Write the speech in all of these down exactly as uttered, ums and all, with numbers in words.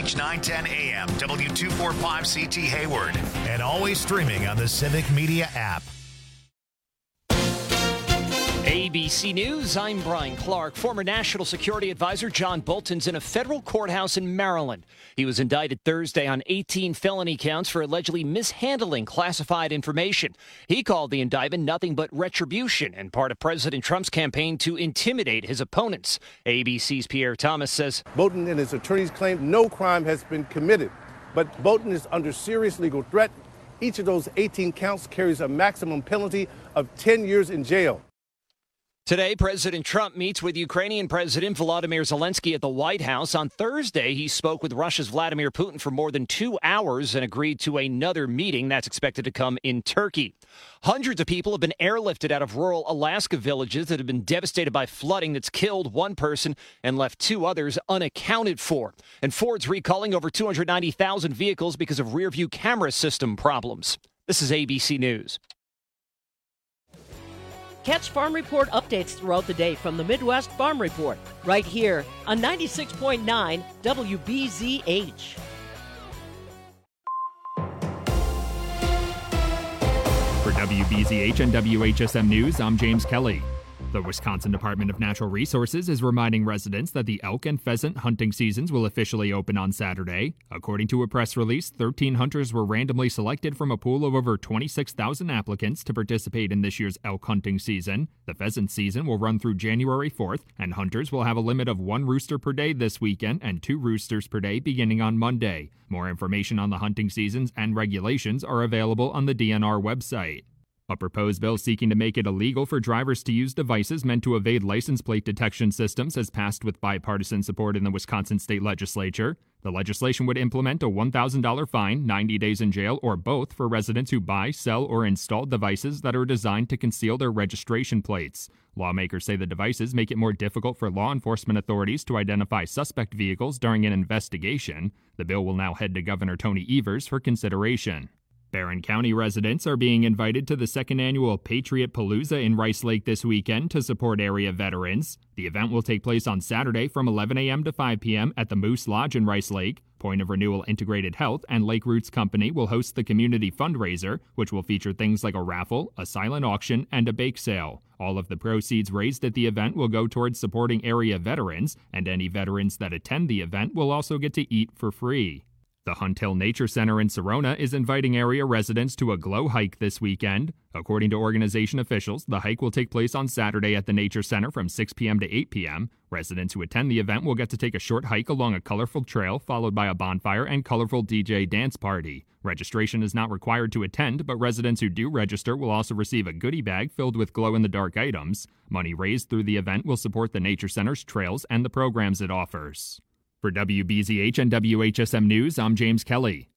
H nine ten A M, W two forty-five C T Hayward, and always streaming on the Civic Media app. A B C News, I'm Brian Clark. Former National Security Advisor John Bolton's in a federal courthouse in Maryland. He was indicted Thursday on eighteen felony counts for allegedly mishandling classified information. He called the indictment nothing but retribution and part of President Trump's campaign to intimidate his opponents. A B C's Pierre Thomas says Bolton and his attorneys claim no crime has been committed, but Bolton is under serious legal threat. Each of those eighteen counts carries a maximum penalty of ten years in jail. Today, President Trump meets with Ukrainian President Volodymyr Zelensky at the White House. On Thursday, he spoke with Russia's Vladimir Putin for more than two hours and agreed to another meeting that's expected to come in Turkey. Hundreds of people have been airlifted out of rural Alaska villages that have been devastated by flooding that's killed one person and left two others unaccounted for. And Ford's recalling over two hundred ninety thousand vehicles because of rear-view camera system problems. This is A B C News. Catch Farm Report updates throughout the day from the Midwest Farm Report, right here on ninety-six point nine W B Z H. For W B Z H and W H S M News, I'm James Kelly. The Wisconsin Department of Natural Resources is reminding residents that the elk and pheasant hunting seasons will officially open on Saturday. According to a press release, thirteen hunters were randomly selected from a pool of over twenty-six thousand applicants to participate in this year's elk hunting season. The pheasant season will run through January fourth, and hunters will have a limit of one rooster per day this weekend and two roosters per day beginning on Monday. More information on the hunting seasons and regulations are available on the D N R website. A proposed bill seeking to make it illegal for drivers to use devices meant to evade license plate detection systems has passed with bipartisan support in the Wisconsin state legislature. The legislation would implement a one thousand dollars fine, ninety days in jail, or both for residents who buy, sell, or install devices that are designed to conceal their registration plates. Lawmakers say the devices make it more difficult for law enforcement authorities to identify suspect vehicles during an investigation. The bill will now head to Governor Tony Evers for consideration. Barron County residents are being invited to the second annual Patriot Palooza in Rice Lake this weekend to support area veterans. The event will take place on Saturday from eleven a.m. to five p.m. at the Moose Lodge in Rice Lake. Point of Renewal Integrated Health and Lake Roots Company will host the community fundraiser, which will feature things like a raffle, a silent auction, and a bake sale. All of the proceeds raised at the event will go towards supporting area veterans, and any veterans that attend the event will also get to eat for free. The Hunt Hill Nature Center in Serona is inviting area residents to a glow hike this weekend. According to organization officials, the hike will take place on Saturday at the Nature Center from six p.m. to eight p.m. Residents who attend the event will get to take a short hike along a colorful trail, followed by a bonfire and colorful D J dance party. Registration is not required to attend, but residents who do register will also receive a goodie bag filled with glow-in-the-dark items. Money raised through the event will support the Nature Center's trails and the programs it offers. For W B Z H and W H S M News, I'm James Kelly.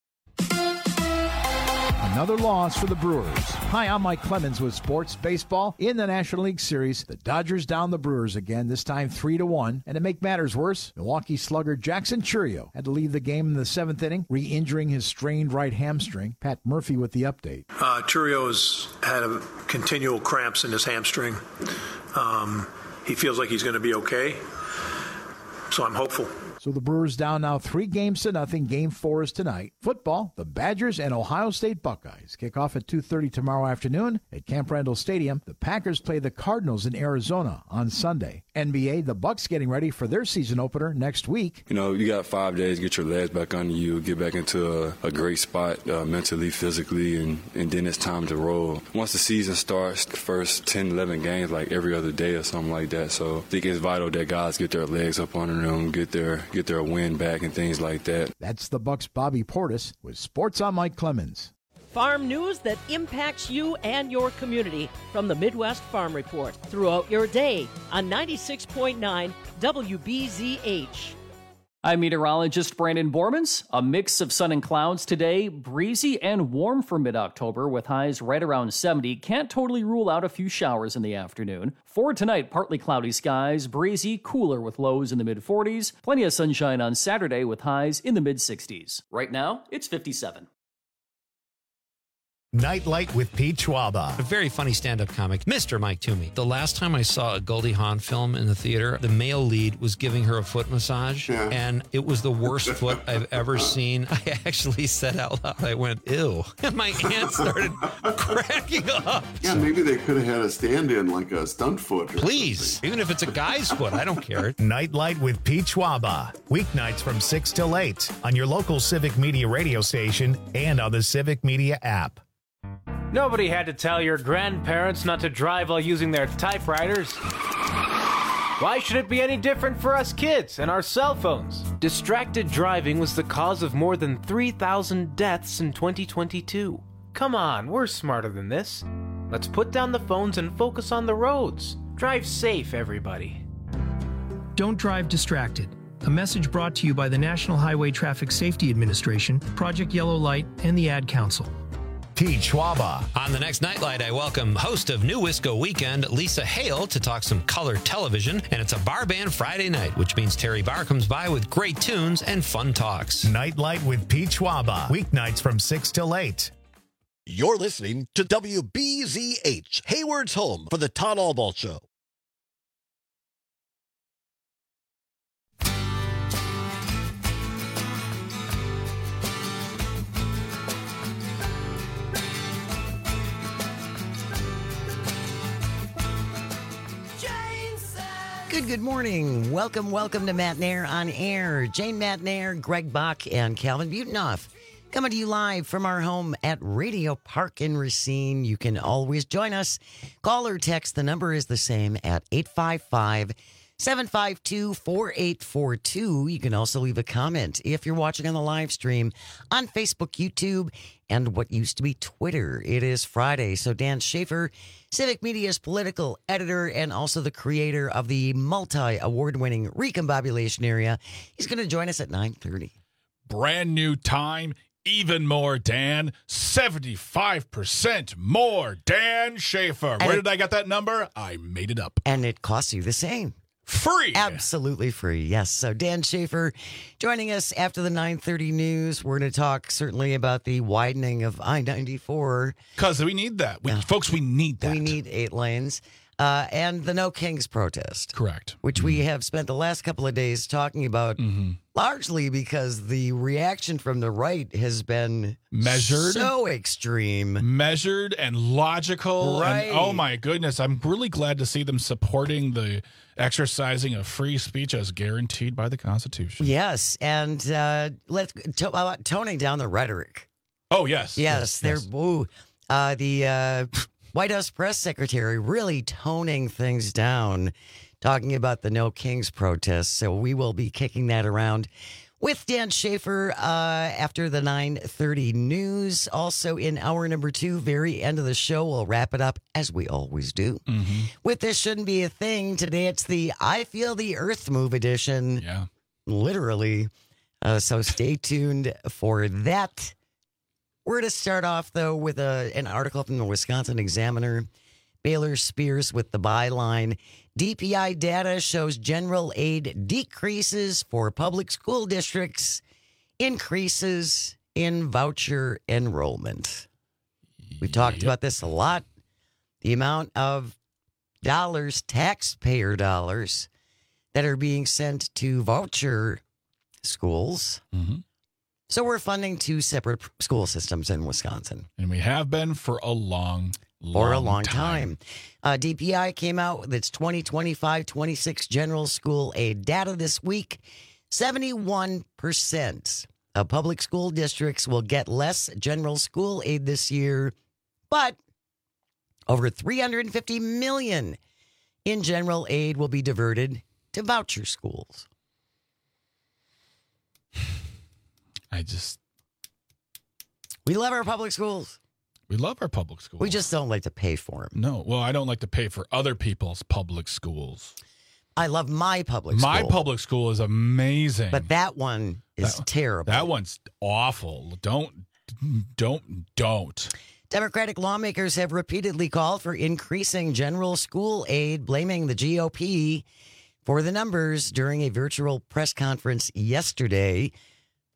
Another loss for the Brewers. Hi, I'm Mike Clemens with Sports Baseball. In the National League Series, the Dodgers down the Brewers again, this time three to one. And to make matters worse, Milwaukee slugger Jackson Chourio had to leave the game in the seventh inning, re-injuring his strained right hamstring. Pat Murphy with the update. Uh, Chourio's had a continual cramps in his hamstring. Um, he feels like he's going to be okay, so I'm hopeful. So the Brewers down now three games to nothing. Game four is tonight. Football, the Badgers and Ohio State Buckeyes kick off at two thirty tomorrow afternoon at Camp Randall Stadium. The Packers play the Cardinals in Arizona on Sunday. N B A, the Bucks getting ready for their season opener next week. You know, you got five days, get your legs back under you, get back into a, a great spot uh, mentally, physically, and, and then it's time to roll. Once the season starts, the first ten, eleven games, like every other day or something like that. So I think it's vital that guys get their legs up under them, get their get their win back and things like that. That's the Bucks' Bobby Portis with Sports on Mike Clemens. Farm news that impacts you and your community from the Midwest Farm Report throughout your day on ninety-six point nine W B Z H. I'm meteorologist Brandon Bormans. A mix of sun and clouds today, breezy and warm for mid-October with highs right around seventy. Can't totally rule out a few showers in the afternoon. For tonight, partly cloudy skies, breezy, cooler with lows in the mid-forties. Plenty of sunshine on Saturday with highs in the mid-sixties. Right now, it's fifty-seven. Nightlight with Pete Schwaba. A very funny stand-up comic, Mister Mike Toomey. The last time I saw a Goldie Hawn film in the theater, the male lead was giving her a foot massage, yeah. and it was the worst foot I've ever seen. I actually said out loud, I went, ew. And my aunt started cracking up. Yeah, maybe they could have had a stand-in, like a stunt foot. Please, something. Even if it's a guy's foot, I don't care. Nightlight with Pete Schwaba. Weeknights from six till eight on your local Civic Media radio station and on the Civic Media app. Nobody had to tell your grandparents not to drive while using their typewriters. Why should it be any different for us kids and our cell phones? Distracted driving was the cause of more than three thousand deaths in twenty twenty-two. Come on, we're smarter than this. Let's put down the phones and focus on the roads. Drive safe, everybody. Don't drive distracted. A message brought to you by the National Highway Traffic Safety Administration, Project Yellow Light, and the Ad Council. Pete Schwaba. On the next Nightlight, I welcome host of New Wisco Weekend, Lisa Hale, to talk some color television. And it's a bar band Friday night, which means Terry Barr comes by with great tunes and fun talks. Nightlight with Pete Schwaba. Weeknights from six till eight. You're listening to W B Z H, Hayward's home for the Todd Albaugh Show. Good, good morning. Welcome, welcome to Matt Nair on Air. Jane Matt Nair, Greg Bach, and Calvin Butenoff coming to you live from our home at Radio Park in Racine. You can always join us. Call or text. The number is the same at eight five five, seven five two, four eight four two. You can also leave a comment if you're watching on the live stream on Facebook, YouTube, and what used to be Twitter. It is Friday, so Dan Schaefer, Civic Media's political editor and also the creator of the multi-award-winning Recombobulation Area, he's going to join us at nine thirty. Brand new time, even more Dan, seventy-five percent more Dan Schaefer. And Where it, did I get that number? I made it up. And it costs you the same. Free. Absolutely free, yes. So Dan Schaefer joining us after the nine thirty news. We're going to talk certainly about the widening of I ninety-four. Because we need that. We, yeah. Folks, we need that. We need eight lanes. Uh, and the No Kings protest. Correct. Which mm-hmm. we have spent the last couple of days talking about, mm-hmm. largely because the reaction from the right has been measured, so extreme. Measured and logical. Right. And, oh, my goodness. I'm really glad to see them supporting the exercising of free speech as guaranteed by the Constitution. Yes. And uh, let's to, uh, toning down the rhetoric. Oh, yes. Yes. yes they're yes. Ooh, uh, the uh, White House press secretary really toning things down, talking about the No Kings protest. So we will be kicking that around with Dan Schaefer uh, after the nine thirty news. Also in hour number two, very end of the show, we'll wrap it up as we always do. Mm-hmm. With This Shouldn't Be a Thing, today it's the I Feel the Earth Move edition. Yeah. Literally. Uh, so stay tuned for that. We're to start off, though, with a, an article from the Wisconsin Examiner. Baylor Spears with the byline, D P I data shows general aid decreases for public school districts, increases in voucher enrollment. We've talked yep. about this a lot. The amount of dollars, taxpayer dollars, that are being sent to voucher schools. Mm-hmm. So we're funding two separate school systems in Wisconsin. And we have been for a long, long For a long time. time. Uh, D P I came out with its twenty twenty-five twenty-six general school aid data this week. seventy-one percent of public school districts will get less general school aid this year, but over three hundred fifty million dollars in general aid will be diverted to voucher schools. I just... We love our public schools. We love our public schools. We just don't like to pay for them. No. Well, I don't like to pay for other people's public schools. I love my public my school. My public school is amazing. But that one is that, terrible. That one's awful. Don't, don't, don't. Democratic lawmakers have repeatedly called for increasing general school aid, blaming the G O P for the numbers during a virtual press conference yesterday.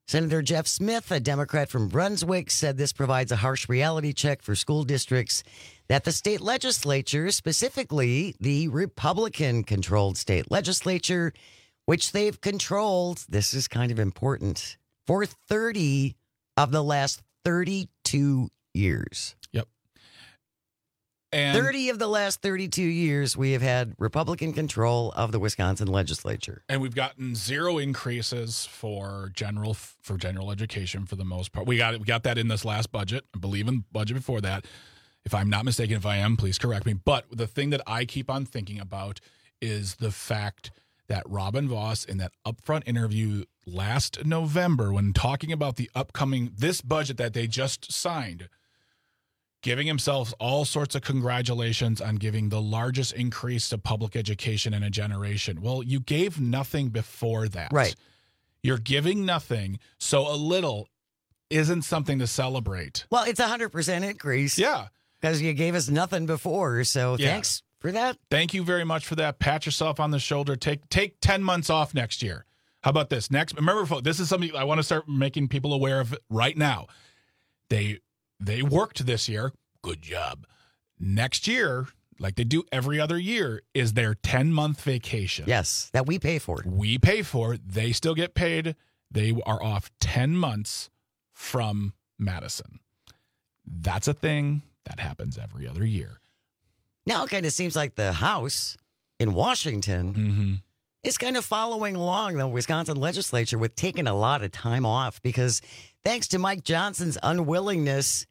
Senator Jeff Smith, a Democrat from Brunswick, said this provides a harsh reality check for school districts that the state legislature, specifically the Republican-controlled state legislature, which they've controlled, this is kind of important, for thirty of the last thirty-two years. Yep. And thirty of the last thirty-two years, we have had Republican control of the Wisconsin legislature. And we've gotten zero increases for general for general education for the most part. We got it. We got that in this last budget. I believe in the budget before that. If I'm not mistaken, if I am, please correct me. But the thing that I keep on thinking about is the fact that Robin Voss, in that upfront interview last November, when talking about the upcoming, this budget that they just signed, giving himself all sorts of congratulations on giving the largest increase to public education in a generation. Well, you gave nothing before that. Right. You're giving nothing, so a little isn't something to celebrate. Well, it's a one hundred percent increase. Yeah. Because you gave us nothing before, so Yeah. thanks for that. Thank you very much for that. Pat yourself on the shoulder. Take take ten months off next year. How about this? Next, remember, folks, this is something I want to start making people aware of right now. They they worked this year. Good job. Next year, like they do every other year, is their ten-month vacation. Yes, that we pay for. We pay for. They still get paid. They are off ten months from Madison. That's a thing that happens every other year. Now it kind of seems like the House in Washington mm-hmm. is kind of following along the Wisconsin legislature with taking a lot of time off because thanks to Mike Johnson's unwillingness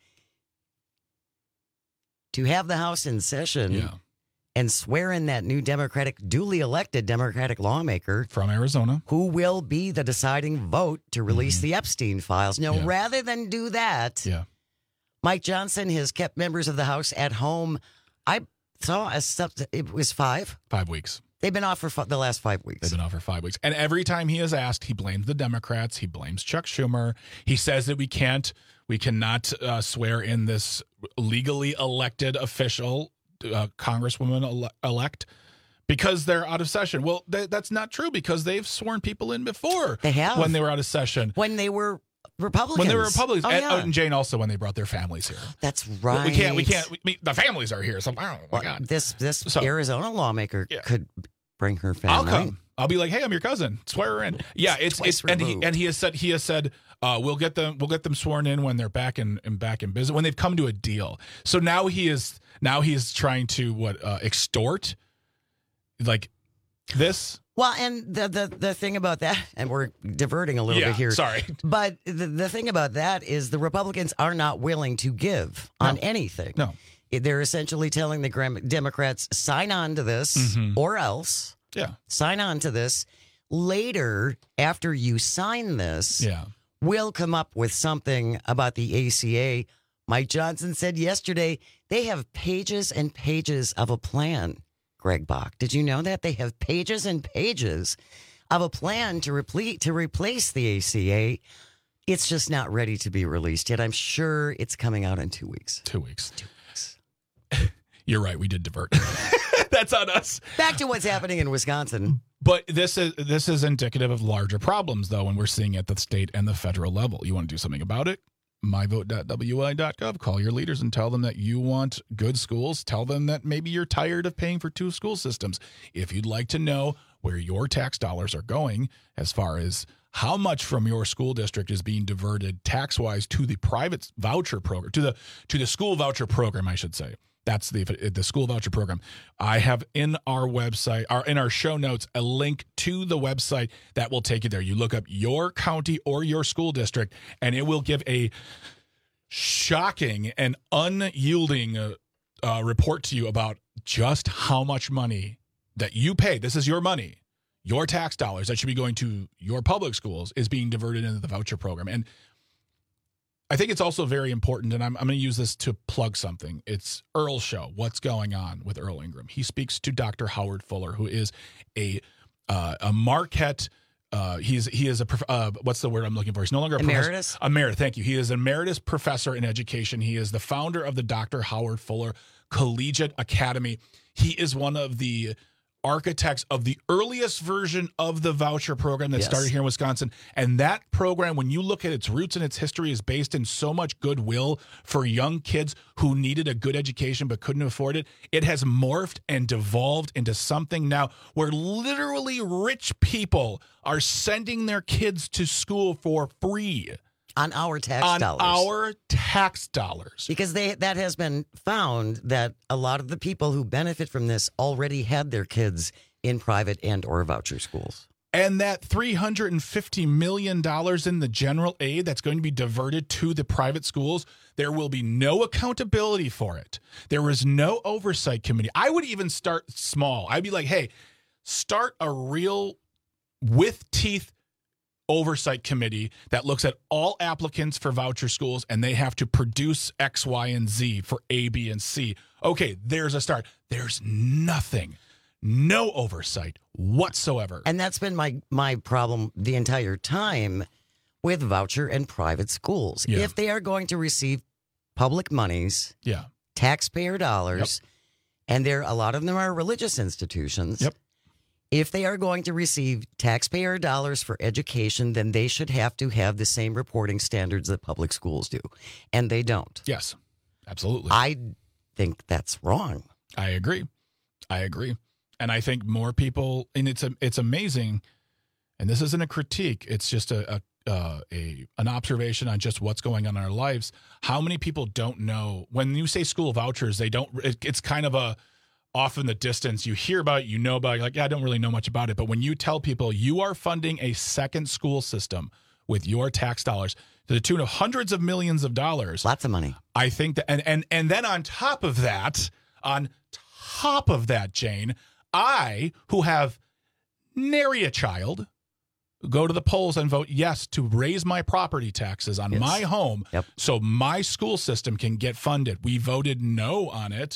to have the House in session yeah. and swear in that new Democratic, duly elected Democratic lawmaker from Arizona who will be the deciding vote to release mm-hmm. the Epstein files. Now, yeah. rather than do that, yeah. Mike Johnson has kept members of the House at home. I saw a sub- it was five. Five weeks. They've been off for f- the last five weeks. They've been off for five weeks. And every time he is asked, he blames the Democrats. He blames Chuck Schumer. He says that we can't, we cannot uh, swear in this legally elected official, uh, Congresswoman ele- elect, because they're out of session. Well, th- that's not true because they've sworn people in before. They have. When they were out of session. When they were Republicans. When they were Republicans. Oh, and, yeah. oh, and Jane also when they brought their families here. That's right. We can't, we can't, we, the families are here. So, oh my well, God. This, this So, Arizona lawmaker yeah. could bring her I'll family. come. I'll be like, hey, I'm your cousin. Swear her in. Yeah, it's Twice it's and he removed. and he has said he has said uh, we'll get them we'll get them sworn in when they're back in, in back in business when they've come to a deal. So now he is now he's trying to what uh, extort like this. Well, and the, the the thing about that, and we're diverting a little Yeah, bit here. sorry. But the, the thing about that is the Republicans are not willing to give on No. anything. No. They're essentially telling the Gram- Democrats, sign on to this Mhm. or else. Yeah. Sign on to this. Later, after you sign this, Yeah. we'll come up with something about the A C A. Mike Johnson said yesterday they have pages and pages of a plan, Greg Bach. Did you know that? They have pages and pages of a plan to, repl- to replace the A C A. It's just not ready to be released yet. I'm sure it's coming out in two weeks. Two weeks. Two weeks. You're right. We did divert. That's on us. Back to what's happening in Wisconsin. But this is this is indicative of larger problems, though, when we're seeing at the state and the federal level. You want to do something about it? my vote dot w i dot gov. Call your leaders and tell them that you want good schools. Tell them that maybe you're tired of paying for two school systems. If you'd like to know where your tax dollars are going as far as how much from your school district is being diverted tax-wise to the private voucher program, to the to the school voucher program, I should say. That's the the school voucher program. I have in our website, or in our show notes, a link to the website that will take you there. You look up your county or your school district, and it will give a shocking and unyielding uh, uh, report to you about just how much money that you pay. This is your money, your tax dollars that should be going to your public schools is being diverted into the voucher program. And I think it's also very important, and I'm, I'm going to use this to plug something. It's Earl's show, What's Going On with Earl Ingram. He speaks to Doctor Howard Fuller, who is a uh, a Marquette. Uh, he's he is a uh, what's the word I'm looking for? He's no longer a Emeritus? professor. Emeritus. Thank you. He is an emeritus professor in education. He is the founder of the Doctor Howard Fuller Collegiate Academy. He is one of the architects of the earliest version of the voucher program that Yes. started here in Wisconsin. And that program, when you look at its roots and its history, is based in so much goodwill for young kids who needed a good education but couldn't afford it. It has morphed and devolved into something now where literally rich people are sending their kids to school for free. On our tax on dollars. our tax dollars. Because they that has been found that a lot of the people who benefit from this already had their kids in private and or voucher schools. And that three hundred fifty million dollars in the general aid that's going to be diverted to the private schools, there will be no accountability for it. There is no oversight committee. I would even start small. I'd be like, hey, start a real with teeth oversight committee that looks at all applicants for voucher schools, and they have to produce X, Y, and Z for A, B, and C. Okay, there's a start. There's nothing, no oversight whatsoever. And that's been my my problem the entire time with voucher and private schools. Yeah. If they are going to receive public monies, yeah, taxpayer dollars, yep. and there a lot of them are religious institutions. Yep. If they are going to receive taxpayer dollars for education, then they should have to have the same reporting standards that public schools do. And they don't. Yes, absolutely. I think that's wrong. I agree. I agree. And I think more people, and it's a, it's amazing, and this isn't a critique, it's just a, a, uh, a an observation on just what's going on in our lives. How many people don't know, when you say school vouchers, they don't, it, it's kind of a, off in the distance, you hear about it, you know about it, you're like, yeah, I don't really know much about it. But when you tell people you are funding a second school system with your tax dollars to the tune of hundreds of millions of dollars. Lots of money. I think that, and, and, and then on top of that, on top of that, Jane, I, who have nary a child, go to the polls and vote yes to raise my property taxes on Yes. my home Yep. so my school system can get funded. We voted no on it.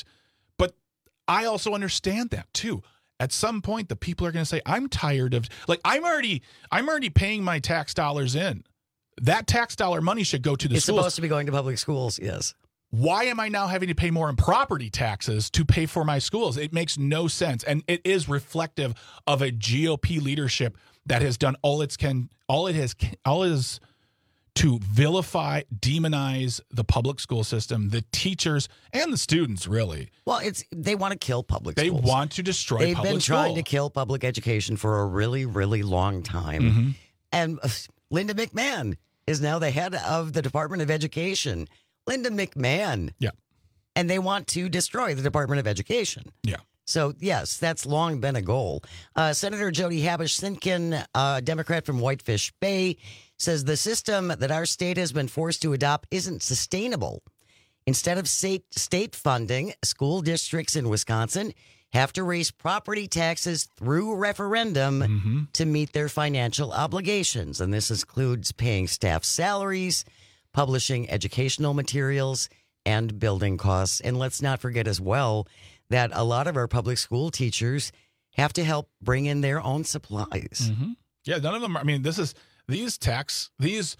I also understand that too. At some point, the people are going to say, I'm tired of, like, I'm already, I'm already paying my tax dollars in. That tax dollar money should go to the It's schools. supposed to be going to public schools, yes. Why am I now having to pay more in property taxes to pay for my schools? It makes no sense. And it is reflective of a G O P leadership that has done all it can, all it has, all it is to vilify, demonize the public school system, the teachers, and the students, really. Well, it's they want to kill public They schools. want to destroy They've public been school. trying to kill public education for a really, really long time. Mm-hmm. And uh, Linda McMahon is now the head of the Department of Education. Linda McMahon. Yeah. And they want to destroy the Department of Education. Yeah. So, yes, that's long been a goal. Uh, Senator Jody Habush-Sinkin, uh, Democrat from Whitefish Bay, says the system that our state has been forced to adopt isn't sustainable. Instead of state, state funding, school districts in Wisconsin have to raise property taxes through referendum mm-hmm. to meet their financial obligations. And this includes paying staff salaries, publishing educational materials, and building costs. And let's not forget as well that a lot of our public school teachers have to help bring in their own supplies. Mm-hmm. Yeah, none of them. I mean, this is these tax these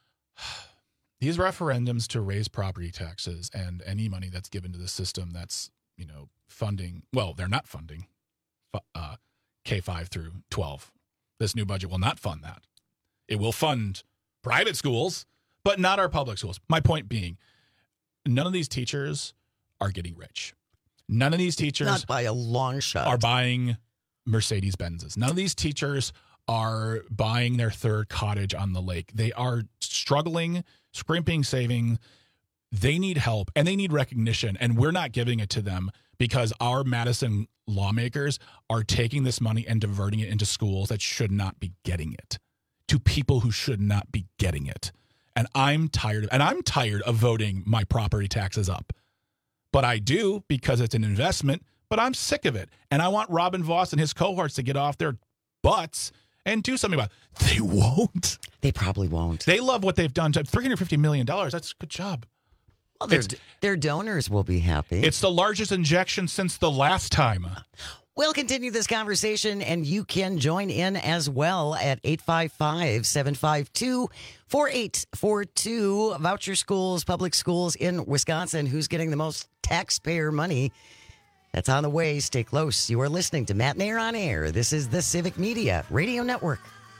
these referendums to raise property taxes and any money that's given to the system that's, you know, funding. Well, they're not funding uh, K five through twelve. This new budget will not fund that. It will fund private schools, but not our public schools. My point being, none of these teachers are getting rich. None of these teachers Not by a long shot. are buying Mercedes Benzes. None of these teachers are buying their third cottage on the lake. They are struggling, scrimping, saving. They need help and they need recognition. And we're not giving it to them because our Madison lawmakers are taking this money and diverting it into schools that should not be getting it, to people who should not be getting it. And I'm tired of, and I'm tired of voting my property taxes up. But I do because it's an investment, but I'm sick of it. And I want Robin Voss and his cohorts to get off their butts and do something about it. They won't. They probably won't. They love what they've done. three hundred fifty million dollars. That's a good job. Well, their, their donors will be happy. It's the largest injection since the last time. We'll continue this conversation, and you can join in as well at eight five five, seven five two, four eight four two. Voucher schools, public schools in Wisconsin. Who's getting the most taxpayer money? That's on the way. Stay close. You are listening to Matt Nair on Air. This is the Civic Media Radio Network.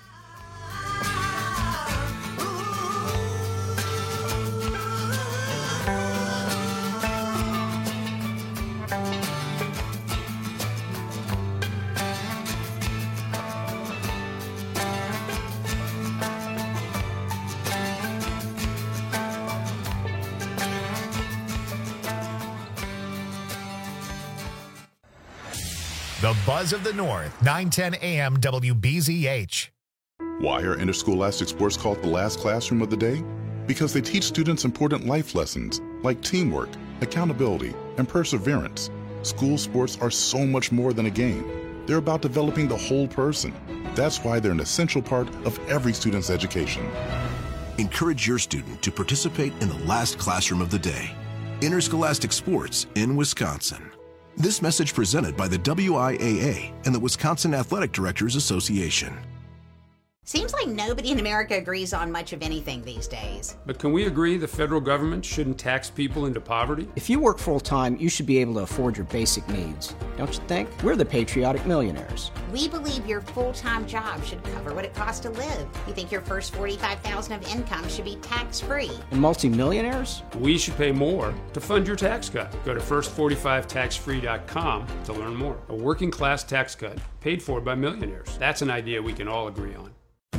The Buzz of the North, nine ten A M W B Z H. Why are interscholastic sports called the last classroom of the day? Because they teach students important life lessons like teamwork, accountability, and perseverance. School sports are so much more than a game. They're about developing the whole person. That's why they're an essential part of every student's education. Encourage your student to participate in the last classroom of the day. Interscholastic sports in Wisconsin. This message presented by the W I A A and the Wisconsin Athletic Directors Association. Seems like nobody in America agrees on much of anything these days. But can we agree the federal government shouldn't tax people into poverty? If you work full-time, you should be able to afford your basic needs. Don't you think? We're the patriotic millionaires. We believe your full-time job should cover what it costs to live. We think your first forty-five thousand dollars of income should be tax-free. And multimillionaires? We should pay more to fund your tax cut. Go to first forty-five tax free dot com to learn more. A working-class tax cut paid for by millionaires. That's an idea we can all agree on.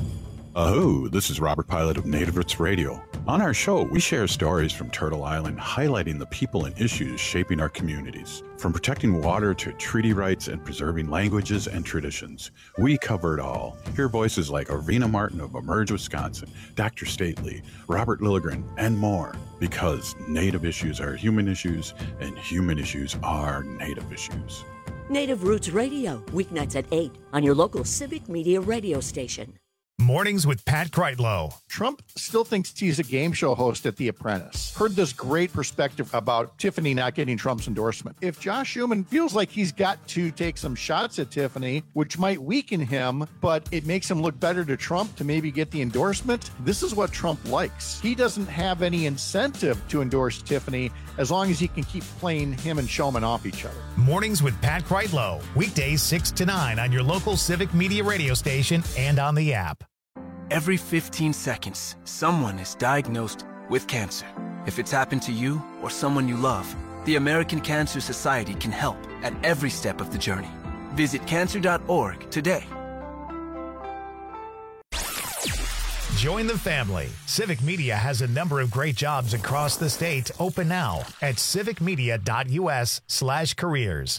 Aho, this is Robert Pilot of Native Roots Radio. On our show, we share stories from Turtle Island highlighting the people and issues shaping our communities. From protecting water to treaty rights and preserving languages and traditions, we cover it all. Hear voices like Arena Martin of Emerge Wisconsin, Doctor Stately, Robert Lilligren, and more. Because Native issues are human issues, and human issues are Native issues. Native Roots Radio, weeknights at eight on your local Civic Media radio station. Mornings with Pat Kreitlow. Trump still thinks he's a game show host at The Apprentice. Heard this great perspective about Tiffany not getting Trump's endorsement. If Josh Schumann feels like he's got to take some shots at Tiffany, which might weaken him, but it makes him look better to Trump to maybe get the endorsement, this is what Trump likes. He doesn't have any incentive to endorse Tiffany as long as he can keep playing him and Shulman off each other. Mornings with Pat Kreitlow. Weekdays six to nine on your local Civic Media radio station and on the app. Every fifteen seconds, someone is diagnosed with cancer. If it's happened to you or someone you love, the American Cancer Society can help at every step of the journey. Visit cancer dot org today. Join the family. Civic Media has a number of great jobs across the state open now at civic media dot u s slash careers.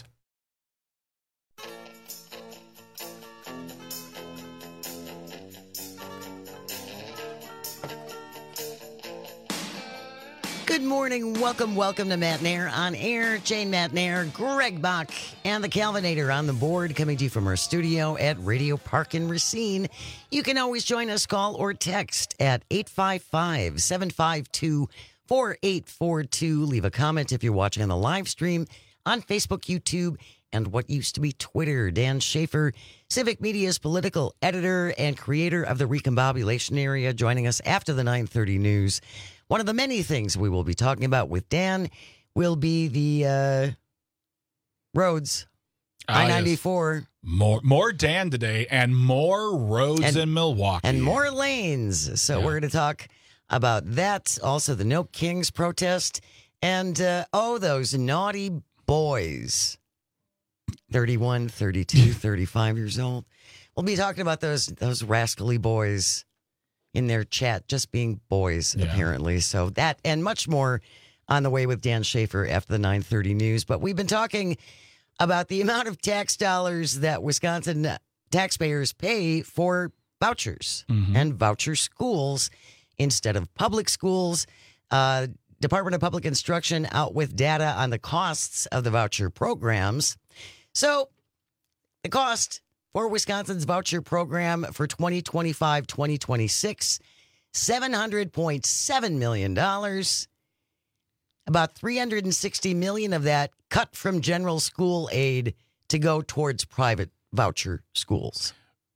Good morning. Welcome, welcome to Matt Nair on Air. Jane Matt Nair, Greg Bach, and the Calvinator on the board, coming to you from our studio at Radio Park in Racine. You can always join us, call or text at eight five five, seven five two, four eight four two. Leave a comment if you're watching on the live stream on Facebook, YouTube, and what used to be Twitter. Dan Schaefer, Civic Media's political editor and creator of the Recombobulation Area, joining us after the nine thirty news. One of the many things we will be talking about with Dan will be the uh, roads, Ah, I ninety-four. Yes. More, more Dan today, and more roads And- in Milwaukee. And more lanes. So Yeah. we're going to talk about that. Also, the No Kings protest. And, uh, oh, those naughty boys. thirty-one, thirty-two, thirty-five years old. We'll be talking about those those rascally boys in their chat, just being boys, Yeah. apparently. So that and much more on the way with Dan Schaefer after the nine thirty news. But we've been talking about the amount of tax dollars that Wisconsin taxpayers pay for vouchers Mhm. and voucher schools instead of public schools. Uh, Department of Public Instruction out with data on the costs of the voucher programs. So the cost for Wisconsin's voucher program for twenty twenty-five twenty twenty-six, seven hundred point seven million dollars. About three hundred sixty million dollars of that cut from general school aid to go towards private voucher schools.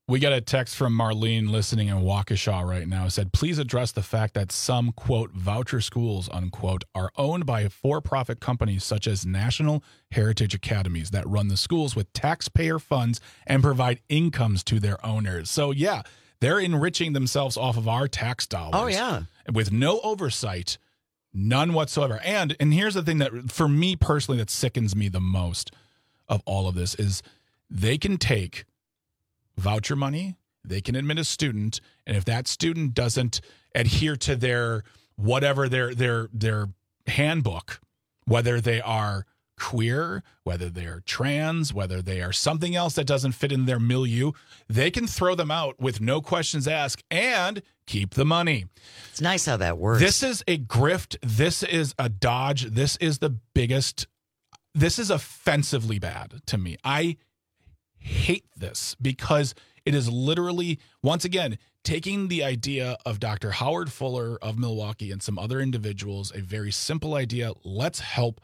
We got a text from Marlene listening in Waukesha right now. It said, please address the fact that some, quote, voucher schools, unquote, are owned by for-profit companies such as National Heritage Academies that run the schools with taxpayer funds and provide incomes to their owners. So, yeah, they're enriching themselves off of our tax dollars. Oh, yeah. With no oversight, none whatsoever. And and here's the thing that, for me personally, that sickens me the most of all of this is they can take voucher money, they can admit a student, and if that student doesn't adhere to their whatever their their their handbook, whether they are queer, whether they're trans, whether they are something else that doesn't fit in their milieu, they can throw them out with no questions asked and keep the money. It's nice how that works. This is a grift. This is a dodge. This is the biggest. This is offensively bad to me. I hate this because it is literally, once again, taking the idea of Doctor Howard Fuller of Milwaukee and some other individuals, a very simple idea. Let's help,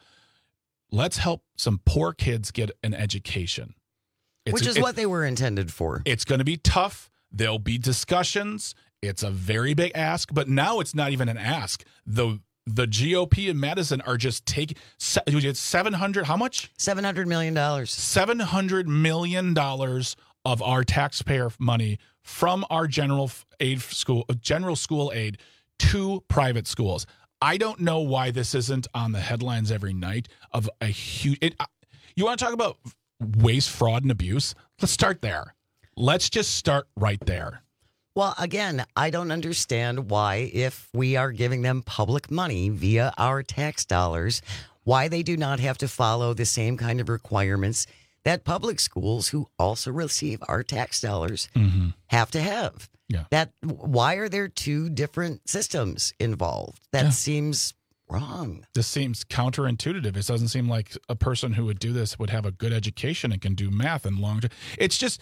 let's help some poor kids get an education. It's, Which is it, what they were intended for. It's going to be tough. There'll be discussions. It's a very big ask, but now it's not even an ask. The The G O P in Madison are just taking seven hundred. How much? Seven hundred million dollars. Seven hundred million dollars of our taxpayer money from our general aid school, general school aid to private schools. I don't know why this isn't on the headlines every night of a huge. It, you want to talk about waste, fraud, and abuse? Let's start there. Let's just start right there. Well, again, I don't understand why, if we are giving them public money via our tax dollars, why they do not have to follow the same kind of requirements that public schools, who also receive our tax dollars, mm-hmm. have to have. Yeah. That why are there two different systems involved? That Yeah. seems wrong. This seems counterintuitive. It doesn't seem like a person who would do this would have a good education and can do math and long. It's just.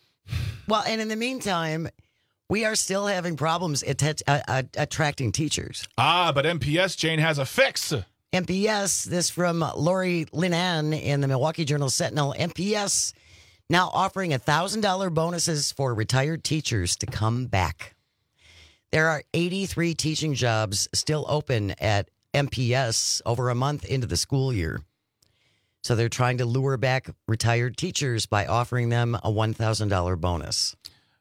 Well, and in the meantime, we are still having problems att- uh, uh, attracting teachers. Ah, but M P S, Jane, has a fix. M P S, this from Lori Linan in the Milwaukee Journal Sentinel. M P S now offering one thousand dollars bonuses for retired teachers to come back. There are eighty-three teaching jobs still open at M P S over a month into the school year. So they're trying to lure back retired teachers by offering them a one thousand dollars bonus.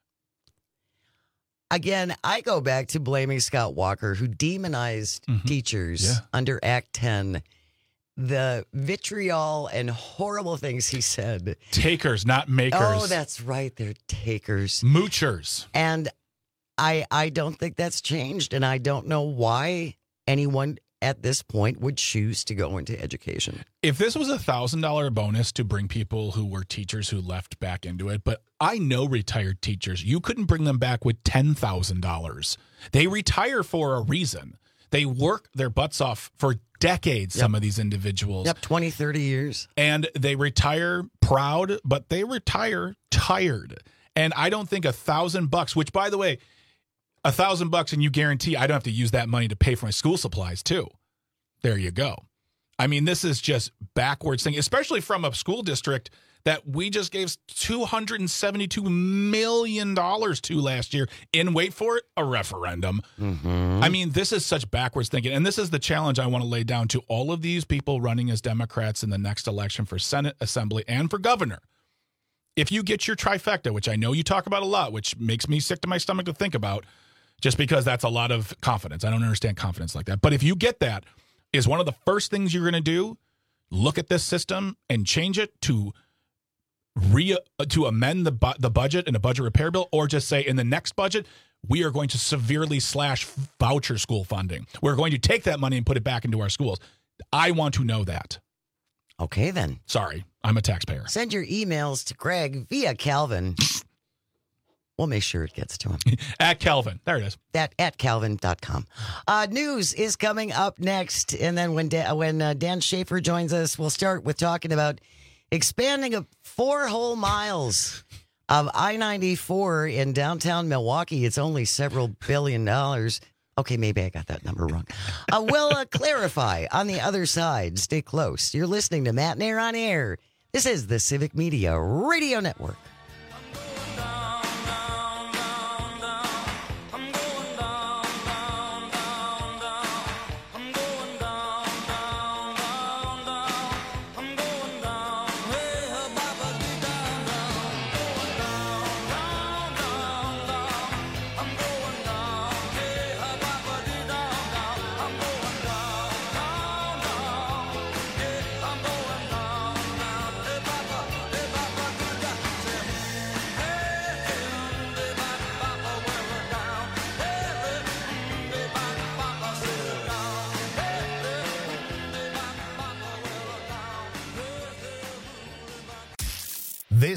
Again, I go back to blaming Scott Walker, who demonized Mm-hmm. teachers Yeah. under Act ten. The vitriol and horrible things he said. Takers, not makers. Oh, that's right. They're takers. Moochers. And I I don't think that's changed. And I don't know why anyone at this point would choose to go into education. If this was a one thousand dollars bonus to bring people who were teachers who left back into it, but I know retired teachers, you couldn't bring them back with ten thousand dollars. They retire for a reason. They work their butts off for decades, Yep. some of these individuals. Yep, twenty, thirty years. And they retire proud, but they retire tired. And I don't think a thousand bucks, which, by the way, a thousand bucks and you guarantee I don't have to use that money to pay for my school supplies too. There you go. I mean, this is just backwards thing, especially from a school district that we just gave two hundred seventy-two million dollars to last year in, wait for it, a referendum. Mm-hmm. I mean, this is such backwards thinking. And this is the challenge I want to lay down to all of these people running as Democrats in the next election for Senate, Assembly, and for governor. If you get your trifecta, which I know you talk about a lot, which makes me sick to my stomach to think about, just because that's a lot of confidence. I don't understand confidence like that. But if you get that, is one of the first things you're going to do, look at this system and change it to re to amend the bu- the budget in a budget repair bill, or just say in the next budget, we are going to severely slash voucher school funding. We're going to take that money and put it back into our schools. I want to know that. Okay, then. Sorry, I'm a taxpayer. Send your emails to Greg via Calvin. We'll make sure it gets to him. At Calvin. There it is. That at calvin dot com. Uh, news is coming up next. And then when, da- when uh, Dan Schaefer joins us, we'll start with talking about expanding a four whole miles of I ninety-four in downtown Milwaukee. It's only several billion dollars. Okay, maybe I got that number wrong. Uh, we'll uh, clarify on the other side. Stay close. You're listening to Matt Nair on Air. This is the Civic Media Radio Network.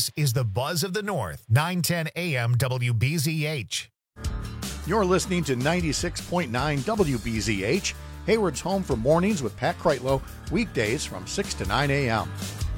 This is the Buzz of the North, nine ten A M W B Z H. You're listening to ninety-six point nine W B Z H, Hayward's home for mornings with Pat Kreitlow, weekdays from six to nine A M.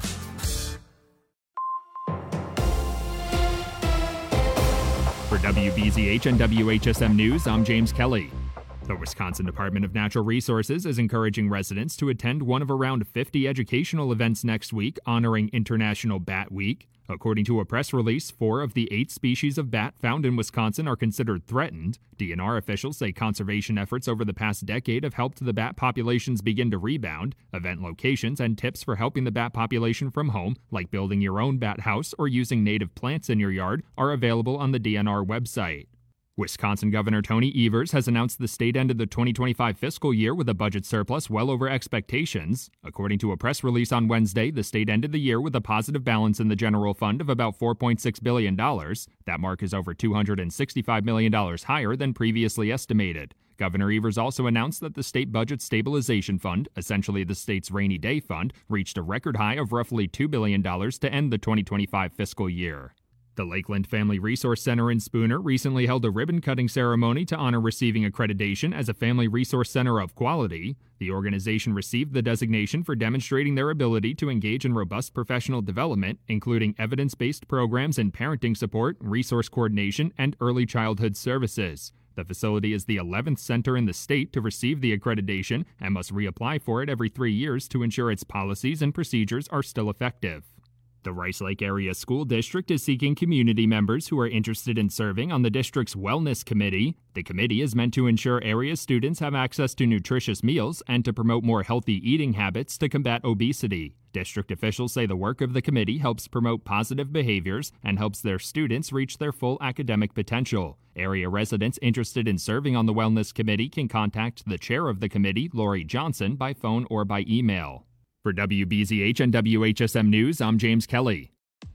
For W B Z H and W H S M News, I'm James Kelly. The Wisconsin Department of Natural Resources is encouraging residents to attend one of around fifty educational events next week honoring International Bat Week. According to a press release, four of the eight species of bat found in Wisconsin are considered threatened. D N R officials say conservation efforts over the past decade have helped the bat populations begin to rebound. Event locations and tips for helping the bat population from home, like building your own bat house or using native plants in your yard, are available on the D N R website. Wisconsin Governor Tony Evers has announced the state ended the twenty twenty-five fiscal year with a budget surplus well over expectations. According to a press release on Wednesday, the state ended the year with a positive balance in the general fund of about four point six billion dollars. That mark is over two hundred sixty-five million dollars higher than previously estimated. Governor Evers also announced that the State Budget Stabilization Fund, essentially the state's rainy day fund, reached a record high of roughly two billion dollars to end the twenty twenty-five fiscal year. The Lakeland Family Resource Center in Spooner recently held a ribbon-cutting ceremony to honor receiving accreditation as a Family Resource Center of Quality. The organization received the designation for demonstrating their ability to engage in robust professional development, including evidence-based programs in parenting support, resource coordination, and early childhood services. The facility is the eleventh center in the state to receive the accreditation and must reapply for it every three years to ensure its policies and procedures are still effective. The Rice Lake Area School District is seeking community members who are interested in serving on the district's Wellness Committee. The committee is meant to ensure area students have access to nutritious meals and to promote more healthy eating habits to combat obesity. District officials say the work of the committee helps promote positive behaviors and helps their students reach their full academic potential. Area residents interested in serving on the Wellness Committee can contact the chair of the committee, Lori Johnson, by phone or by email. For W B Z H and W H S M News, I'm James Kelly.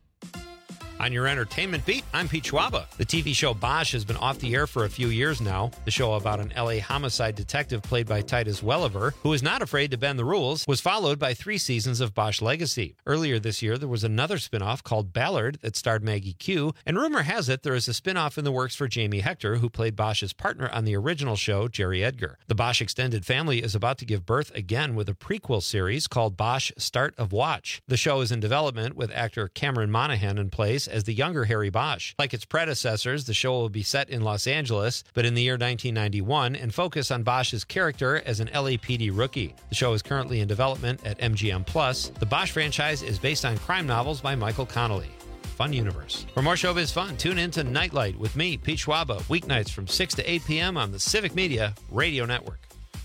On your entertainment beat, I'm Pete Schwaba. The T V show Bosch has been off the air for a few years now. The show about an L A homicide detective played by Titus Welliver, who is not afraid to bend the rules, was followed by three seasons of Bosch Legacy. Earlier this year, there was another spinoff called Ballard that starred Maggie Q, and rumor has it there is a spinoff in the works for Jamie Hector, who played Bosch's partner on the original show, Jerry Edgar. The Bosch extended family is about to give birth again with a prequel series called Bosch Start of Watch. The show is in development with actor Cameron Monaghan in place as the younger Harry Bosch. Like its predecessors, the show will be set in Los Angeles, but in the year nineteen ninety-one, and focus on Bosch's character as an L A P D rookie. The show is currently in development at M G M Plus. The Bosch franchise is based on crime novels by Michael Connelly. Fun universe. For more showbiz fun, tune in to Nightlight with me, Pete Schwaba, weeknights from six to eight p.m. on the Civic Media Radio Network.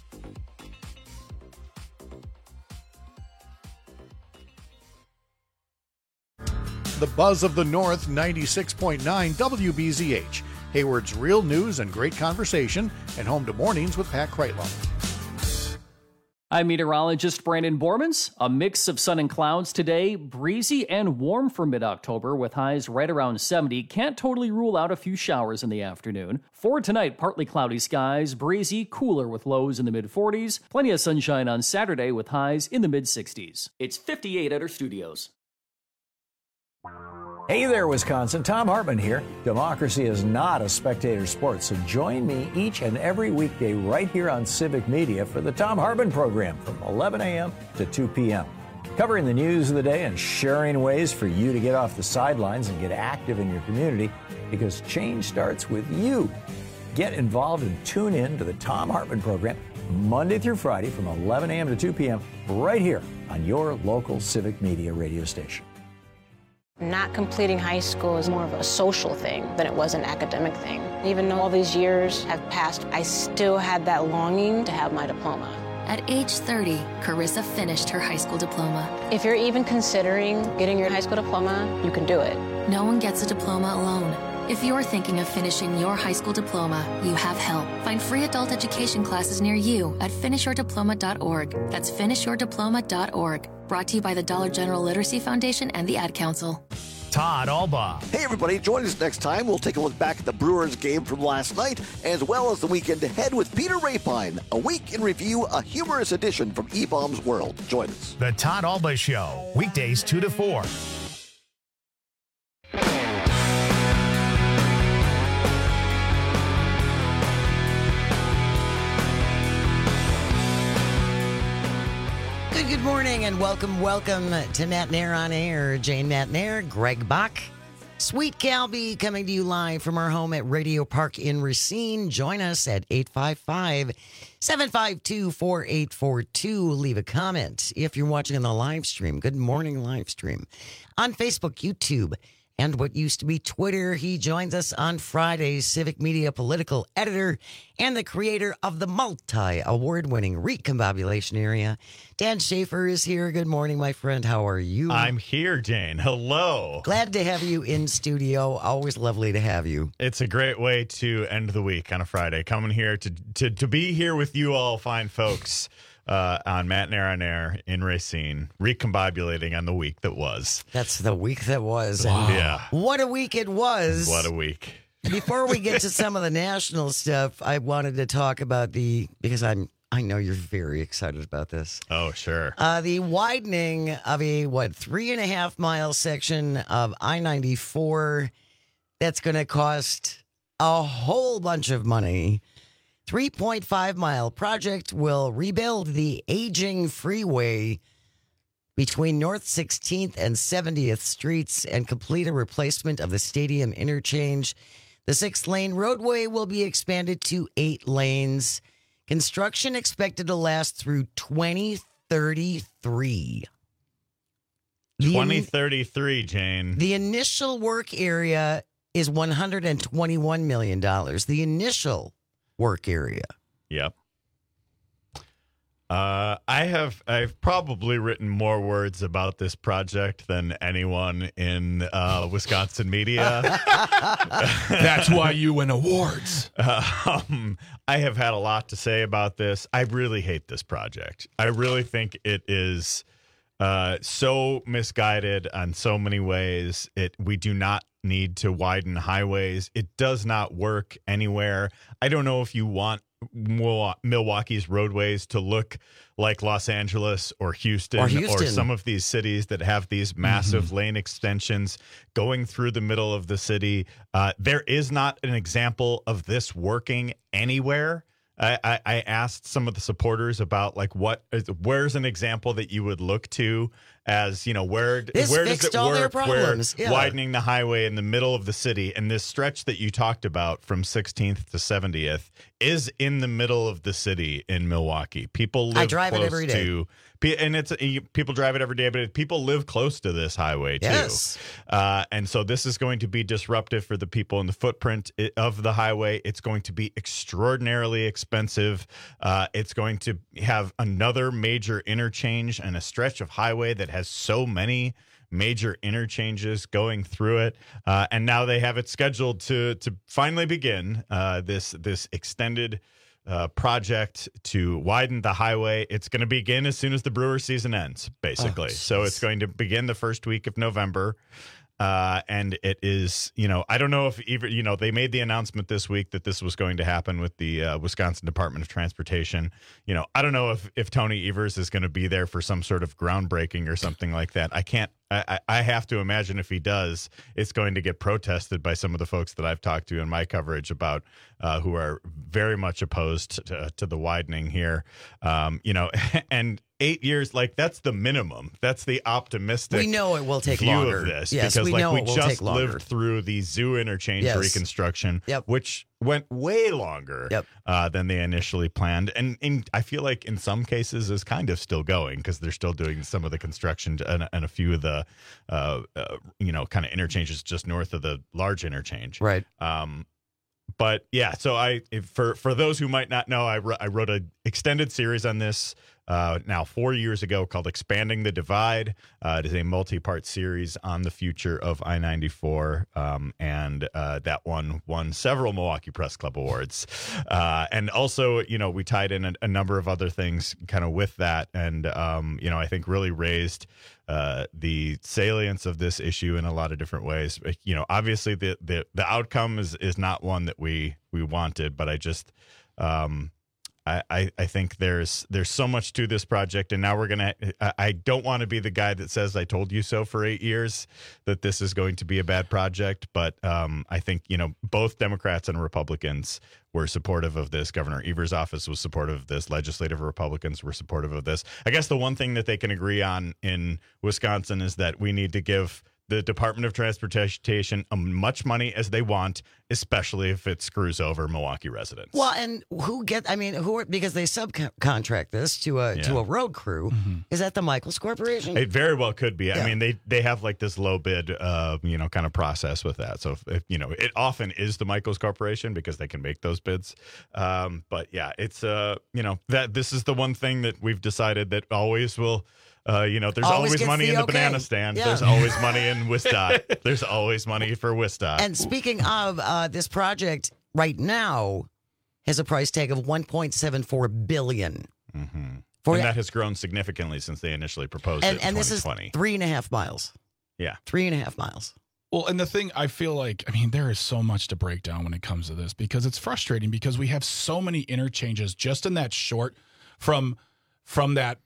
The Buzz of the North, ninety-six point nine W B Z H, Hayward's real news and great conversation, and home to mornings with Pat Kreitlow. I'm meteorologist Brandon Bormans. A mix of sun and clouds today, breezy and warm for mid-October with highs right around seventy. Can't totally rule out a few showers in the afternoon. For tonight, partly cloudy skies, breezy, cooler with lows in the mid-forties. Plenty of sunshine on Saturday with highs in the mid-sixties. It's fifty-eight at our studios. Hey there, Wisconsin. Tom Hartman here. Democracy is not a spectator sport, so join me each and every weekday right here on Civic Media for the Tom Hartman program from eleven a.m. to two p.m. Covering the news of the day and sharing ways for you to get off the sidelines and get active in your community, because change starts with you. Get involved and tune in to the Tom Hartman program Monday through Friday from eleven a.m. to two p.m. right here on your local Civic Media radio station. Not completing high school is more of a social thing than it was an academic thing. Even though all these years have passed, I still had that longing to have my diploma. At age thirty, Carissa finished her high school diploma. If you're even considering getting your high school diploma, you can do it. No one gets a diploma alone. If you're thinking of finishing your high school diploma, you have help. Find free adult education classes near you at finish your diploma dot org. That's finish your diploma dot org. Brought to you by the Dollar General Literacy Foundation and the Ad Council. Todd Alba. Hey, everybody, join us next time. We'll take a look back at the Brewers game from last night, as well as the weekend ahead with Peter Rapine. A week in review, a humorous edition from E-Bomb's World. Join us. The Todd Alba Show, weekdays two to four. And good morning and welcome, welcome to Matt Nair on Air. Jane Matt Nair, Greg Bach, Sweet Calby coming to you live from our home at Radio Park in Racine. Join us at eight five five, seven five two, four eight four two. Leave a comment if you're watching on the live stream. Good morning live stream. On Facebook, YouTube, and what used to be Twitter. He joins us on Fridays, Civic Media political editor and the creator of the multi-award-winning Recombobulation Area. Dan Schaefer is here. Good morning, my friend. How are you? I'm here, Jane. Hello. Glad to have you in studio. Always lovely to have you. It's a great way to end the week on a Friday. Coming here to to, to be here with you all fine folks. Uh, on Matt Nair on Air in Racine, recombobulating on the week that was. That's the week that was. Wow. And yeah. What a week it was. What a week. Before we get to some of the national stuff, I wanted to talk about the, because I'm, I know you're very excited about this. Oh, sure. Uh, the widening of a, what, three and a half mile section of I ninety-four that's going to cost a whole bunch of money. three point five mile project will rebuild the aging freeway between North sixteenth and seventieth Streets and complete a replacement of the stadium interchange. The six-lane roadway will be expanded to eight lanes. Construction expected to last through twenty thirty-three. twenty thirty-three, Jane. The initial work area is one hundred twenty-one million dollars. The initial work area. Yep. Uh, I have I've probably written more words about this project than anyone in uh, Wisconsin media. That's why you win awards. Um, I have had a lot to say about this. I really hate this project. I really think it is uh, so misguided on so many ways. It we do not need to widen highways. It does not work anywhere. I don't know if you want Milwaukee's roadways to look like Los Angeles or Houston or, Houston. or some of these cities that have these massive mm-hmm. lane extensions going through the middle of the city. Uh, there is not an example of this working anywhere. I, I, I asked some of the supporters about like what where's an example that you would look to as, you know, where this where does it all work their problems. where Yeah. widening the highway in the middle of the city, and this stretch that you talked about from sixteenth to seventieth is in the middle of the city in Milwaukee. People live I drive close it every day. to and it's people drive it every day, but people live close to this highway too. Yes. Uh, and so this is going to be disruptive for the people in the footprint of the highway. It's going to be extraordinarily expensive. Uh, it's going to have another major interchange and a stretch of highway that has so many major interchanges going through it. Uh, and now they have it scheduled to to finally begin uh, this this extended Uh, project to widen the highway. It's going to begin as soon as the Brewer season ends, basically. Oh, so it's going to begin the first week of November. Uh, and it is, you know, I don't know if even, you know, they made the announcement this week that this was going to happen with the uh, Wisconsin Department of Transportation. You know, I don't know if, if Tony Evers is going to be there for some sort of groundbreaking or something like that. I can't, I, I have to imagine if he does, it's going to get protested by some of the folks that I've talked to in my coverage about uh, who are very much opposed to, to the widening here. Um, you know, and eight years, like that's the minimum. That's the optimistic. We know it will take view longer. Of this yes, because we like know we it will just take longer. lived through the zoo interchange Yes. reconstruction, Yep. which went way longer Yep. uh, than they initially planned, and in, I feel like in some cases is kind of still going because they're still doing some of the construction and, and a few of the uh, uh, you know kind of interchanges just north of the large interchange, right? Um, but yeah, so I if, for for those who might not know, I, wr- I wrote an extended series on this uh, now four years ago called Expanding the Divide. Uh, it is a multi-part series on the future of I ninety-four, um, and uh, that one won several Milwaukee Press Club awards. Uh, and also, you know, we tied in a, a number of other things kind of with that, and um, you know, I think really raised uh, the salience of this issue in a lot of different ways. You know, obviously the the, the outcome is is not one that we we wanted, but I just um, I, I, I think there's there's so much to this project, and now we're gonna. I, I don't want to be the guy that says I told you so for eight years that this is going to be a bad project, but um, I think you know both Democrats and Republicans were supportive of this. Governor Evers' office was supportive of this. Legislative Republicans were supportive of this. I guess the one thing that they can agree on in Wisconsin is that we need to give the Department of Transportation as much money as they want, especially if it screws over Milwaukee residents. Well, and who get? I mean, who are because they subcontract this to a Yeah. to a road crew? Mm-hmm. Is that the Michaels Corporation? It very well could be. Yeah. I mean, they they have like this low bid, uh, you know, kind of process with that. So, if, if, you know, it often is the Michaels Corporation because they can make those bids. Um, but yeah, it's uh, you know, that this is the one thing that we've decided that always will. Uh, you know, there's Always always, gets money the in the okay. banana stand. Yeah. There's always money in Wisdot. There's always money for Wisdot. And speaking of uh, this project, right now has a price tag of one point seven four billion. Mm-hmm. For and that has grown significantly since they initially proposed and, it in and this is twenty twenty. three and a half miles. Yeah, three and a half miles. Well, and the thing I feel like, I mean, there is so much to break down when it comes to this because it's frustrating because we have so many interchanges just in that short from from that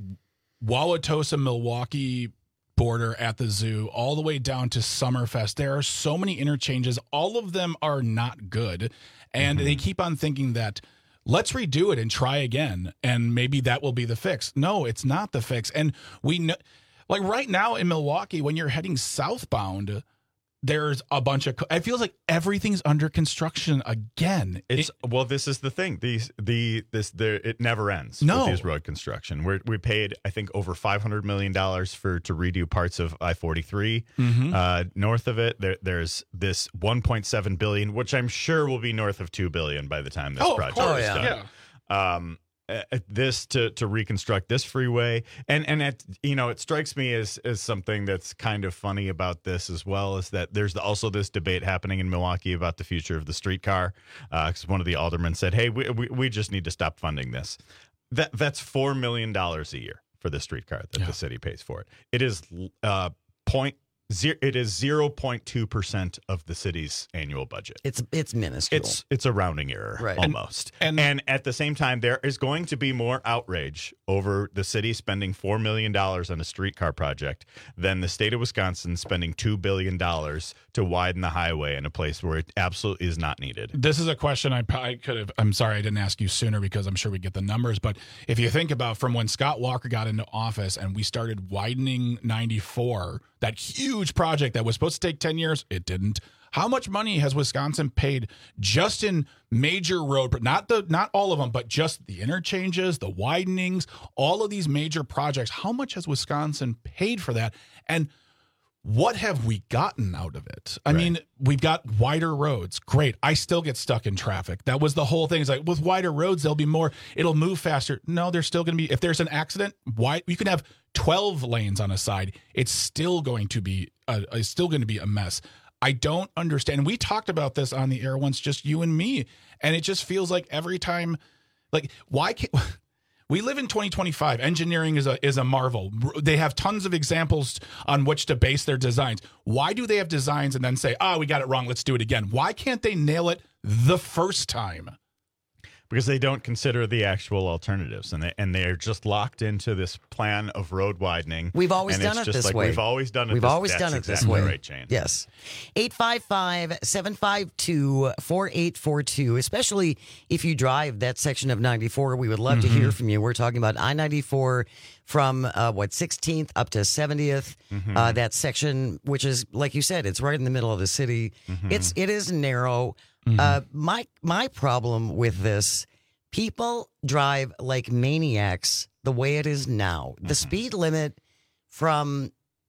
Wauwatosa, Milwaukee border at the zoo all the way down to Summerfest. There are so many interchanges. All of them are not good. And Mm-hmm. they keep on thinking that let's redo it and try again. And maybe that will be the fix. No, it's not the fix. And we know, like right now in Milwaukee, when you're heading southbound, there's a bunch of, it feels like everything's under construction again. It's It- well, this is the thing. These the this there it never ends. No. with these road construction. We we paid I think over five hundred million dollars for to redo parts of I forty-three. Mhm. Uh, north of it, there there's this one point seven billion, which I'm sure will be north of two billion by the time this Oh, of project course, is yeah. done. Um, uh, this to to reconstruct this freeway, and and it you know it strikes me as as something that's kind of funny about this as well is that there's also this debate happening in Milwaukee about the future of the streetcar, because one of the aldermen said, hey, we, we we just need to stop funding this. That that's four million dollars a year for the streetcar that Yeah. the city pays for it. It is uh point zero. It is zero point two percent of the city's annual budget. It's it's minuscule. It's it's a rounding error, Right. almost. And- And, and- at the same time, there is going to be more outrage over the city spending four million dollars on a streetcar project than the state of Wisconsin spending two billion dollars to widen the highway in a place where it absolutely is not needed. This is a question I, I could have. I'm sorry I didn't ask you sooner because I'm sure we get the numbers. But if you think about from when Scott Walker got into office and we started widening ninety-four, that huge project that was supposed to take ten years, it didn't. How much money has Wisconsin paid just in major road, not the not all of them, but just the interchanges, the widenings, all of these major projects? How much has Wisconsin paid for that? And what have we gotten out of it? I Right. mean, we've got wider roads. Great. I still get stuck in traffic. That was the whole thing. It's like with wider roads, there'll be more, it'll move faster. No, there's still going to be, if there's an accident, why you can have twelve lanes on a side. It's still going to be, a, it's still going to be a mess. I don't understand. We talked about this on the air once, just you and me. And it just feels like every time, like, why can't, we live in twenty twenty-five. Engineering is a is a marvel. They have tons of examples on which to base their designs. Why do they have designs and then say, "Oh, we got it wrong. Let's do it again"? Why can't they nail it the first time? Because they don't consider the actual alternatives, and they and they're just locked into this plan of road widening. We've always and done it's it just this like, way. We've always done it. We've this, always that's done it this exactly way. Right, Jane. Yes. eight five five, seven five two, four eight four two. Especially if you drive that section of ninety-four, we would love Mm-hmm. to hear from you. We're talking about I ninety-four from uh, what sixteenth up to seventieth. Mm-hmm. Uh, that section, which is like you said, it's right in the middle of the city. Mm-hmm. It's it is narrow. Mm-hmm. Uh, my my problem with this. People drive like maniacs the way it is now. The speed limit from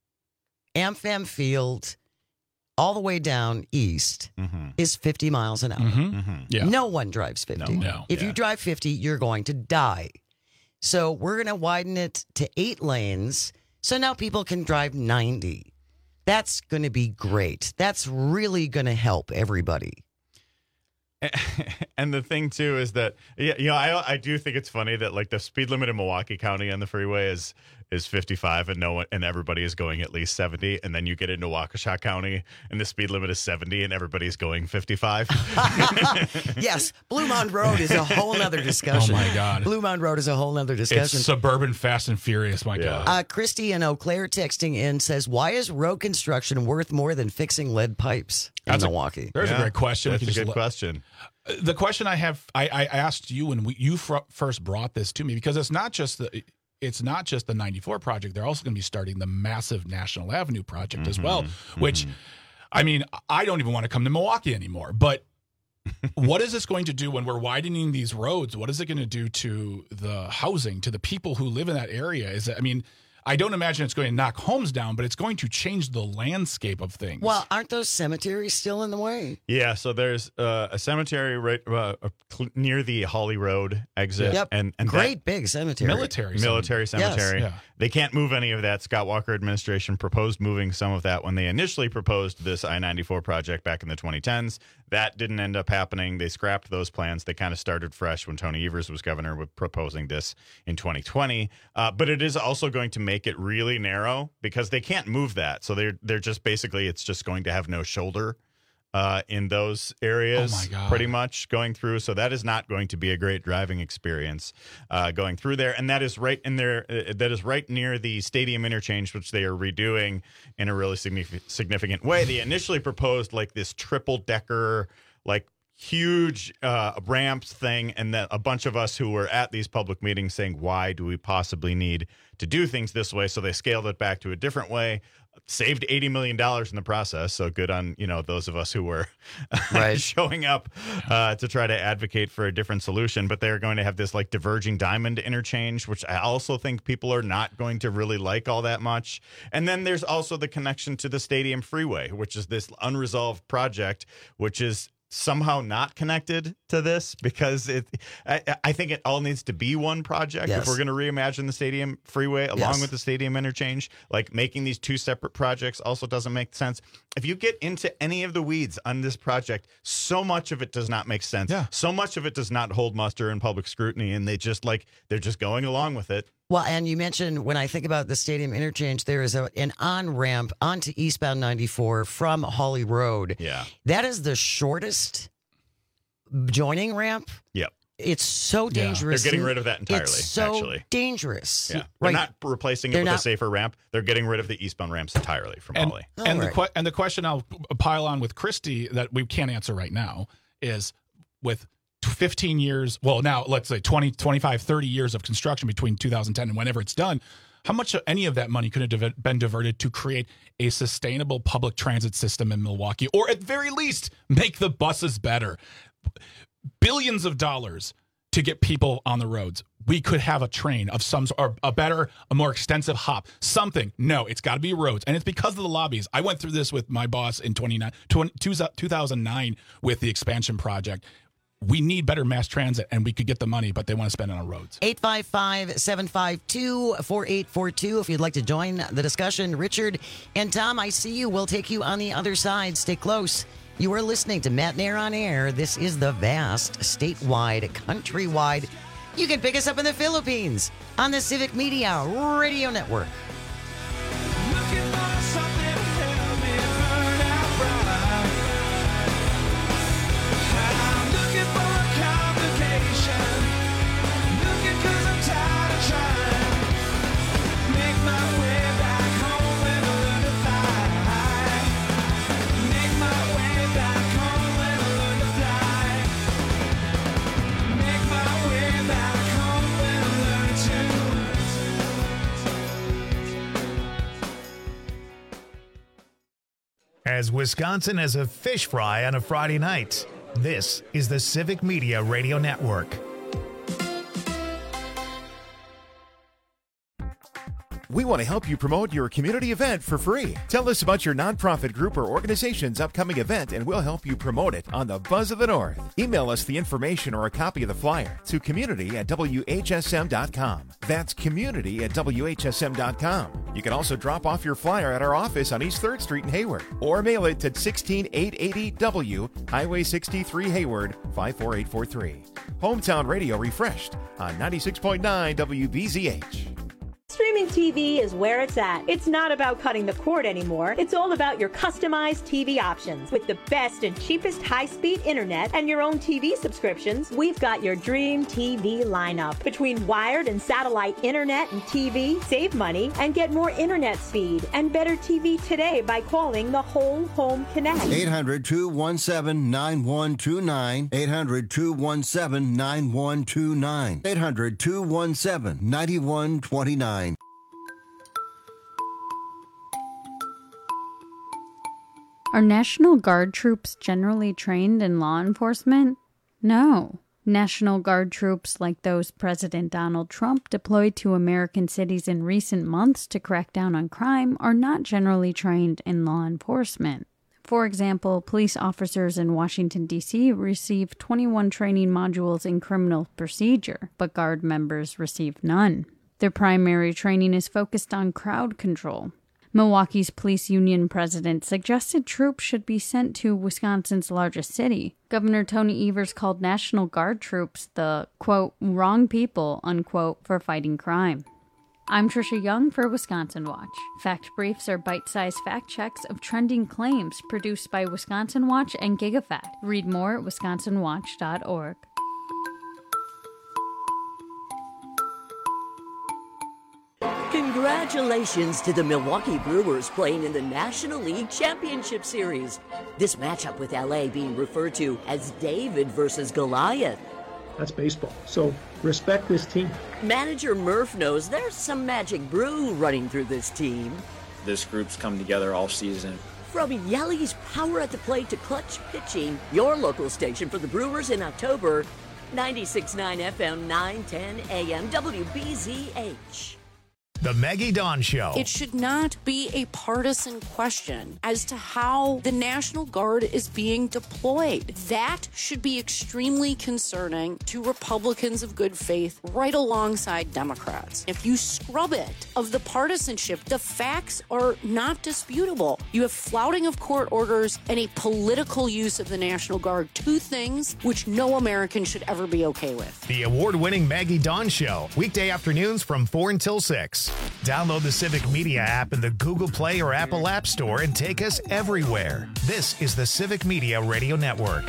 AmFam Field all the way down east Mm-hmm. is fifty miles an hour. Mm-hmm. Yeah. No one drives fifty. No. No. If you Yeah. drive fifty, you're going to die. So we're going to widen it to eight lanes so now people can drive ninety. That's going to be great. That's really going to help everybody. And the thing too is that yeah, you know, I I do think it's funny that like the speed limit in Milwaukee County on the freeway is is fifty-five, and no one and everybody is going at least seventy, and then you get into Waukesha County and the speed limit is seventy, and everybody's going fifty-five. Yes, Blue Mound Road is a whole nother discussion. Oh my God, Blue Mound Road is a whole nother discussion. It's suburban Fast and Furious. My God. Uh, Christy in Eau Claire texting in says, "Why is road construction worth more than fixing lead pipes in That's Milwaukee?" A, there's Yeah, a great question. That's If a you good just question. The question I have, I, I asked you when we, you fr- first brought this to me, because it's not just the, it's not just the ninety-four project. They're also going to be starting the massive National Avenue project mm-hmm, as well, mm-hmm. which, I mean, I don't even want to come to Milwaukee anymore. But what is this going to do when we're widening these roads? What is it going to do to the housing, to the people who live in that area? Is it, I mean, I don't imagine it's going to knock homes down, but it's going to change the landscape of things. Well, aren't those cemeteries still in the way? Yeah, so there's uh, a cemetery right uh, cl- near the Holly Road exit. Yep. And, and Great that, big cemetery. Military Military cemetery. Yes. Yeah. They can't move any of that. Scott Walker administration proposed moving some of that when they initially proposed this I ninety-four project back in the twenty tens. That didn't end up happening. They scrapped those plans. They kind of started fresh when Tony Evers was governor with proposing this in twenty twenty. Uh, but it is also going to make it really narrow because they can't move that. So they're they're just basically it's just going to have no shoulder uh, in those areas. Oh my God. Pretty much going through. So that is not going to be a great driving experience uh, going through there. And that is right in there. Uh, that is right near the stadium interchange, which they are redoing in a really significant significant way. They initially proposed like this triple decker, like huge uh, ramps thing, and then a bunch of us who were at these public meetings saying, why do we possibly need to do things this way? So they scaled it back to a different way, saved eighty million dollars in the process. So good on, you know, those of us who were right. showing up uh, to try to advocate for a different solution. But they're going to have this like diverging diamond interchange, which I also think people are not going to really like all that much. And then there's also the connection to the Stadium Freeway, which is this unresolved project, which is somehow not connected to this because it I, I think it all needs to be one project yes. if we're going to reimagine the Stadium Freeway along yes. with the Stadium Interchange. Like making these two separate projects also doesn't make sense. If you get into any of the weeds on this project, so much of it does not make sense. Yeah. So much of it does not hold muster in public scrutiny, and they just like they're just going along with it. Well, and you mentioned when I think about the Stadium Interchange, there is a, an on-ramp onto eastbound ninety-four from Holly Road. Yeah. That is the shortest joining ramp. Yep. It's so dangerous. They're getting rid of that entirely, It's so actually. dangerous. Yeah. They're Right. not replacing it They're with not- a safer ramp. They're getting rid of the eastbound ramps entirely from and, Holly. and the right. que- and the question I'll pile on with Christy that we can't answer right now is with fifteen years, well, now let's say twenty, twenty-five, thirty years of construction between two thousand ten and whenever it's done, how much of any of that money could have div- been diverted to create a sustainable public transit system in Milwaukee, or at very least make the buses better? Billions of dollars to get people on the roads. We could have a train of some or a better, a more extensive hop, something. No, it's got to be roads. And it's because of the lobbies. I went through this with my boss in two thousand nine with the expansion project. We need better mass transit, and we could get the money, but they want to spend it on roads. eight five five, seven five two, four eight four two if you'd like to join the discussion. Richard and Tom, I see you. We'll take you on the other side. Stay close. You are listening to Matt Nair on Air. This is the vast, statewide, countrywide. You can pick us up in the Philippines on the Civic Media Radio Network. As Wisconsin has a fish fry on a Friday night, this is the Civic Media Radio Network. We want to help you promote your community event for free. Tell us about your nonprofit group or organization's upcoming event, and we'll help you promote it on the Buzz of the North. Email us the information or a copy of the flyer to community at W H S M dot com. That's community at W H S M dot com. You can also drop off your flyer at our office on East third Street in Hayward or mail it to sixteen eight eighty W, Highway sixty-three, Hayward, five four eight four three. Hometown Radio refreshed on ninety-six point nine W B Z H. Streaming T V is where it's at. It's not about cutting the cord anymore. It's all about your customized T V options. With the best and cheapest high-speed internet and your own T V subscriptions, we've got your dream T V lineup. Between wired and satellite internet and T V, save money and get more internet speed and better T V today by calling the Whole Home Connect. eight hundred, two one seven, nine one two nine. eight hundred, two one seven, nine one two nine. eight hundred, two one seven, nine one two nine. Are National Guard troops generally trained in law enforcement? No. National Guard troops like those President Donald Trump deployed to American cities in recent months to crack down on crime are not generally trained in law enforcement. For example, police officers in Washington, D C receive twenty-one training modules in criminal procedure, but Guard members receive none. Their primary training is focused on crowd control. Milwaukee's police union president suggested troops should be sent to Wisconsin's largest city. Governor Tony Evers called National Guard troops the, quote, wrong people, unquote, for fighting crime. I'm Trisha Young for Wisconsin Watch. Fact briefs are bite-sized fact checks of trending claims produced by Wisconsin Watch and GigaFact. Read more at wisconsin watch dot org. Congratulations to the Milwaukee Brewers playing in the National League Championship Series. This matchup with L A being referred to as David versus Goliath. That's baseball, so respect this team. Manager Murph knows there's some magic brew running through this team. This group's come together all season. From Yelly's power at the plate to clutch pitching, your local station for the Brewers in October, ninety-six point nine F M, nine ten A M, W B Z H. The Maggie Dawn Show. It should not be a partisan question as to how the National Guard is being deployed. That should be extremely concerning to Republicans of good faith right alongside Democrats. If you scrub it of the partisanship, the facts are not disputable. You have flouting of court orders and a political use of the National Guard, two things which no American should ever be okay with. The award-winning Maggie Dawn Show, weekday afternoons from four until six. Download the Civic Media app in the Google Play or Apple App Store and take us everywhere. This is the Civic Media Radio Network.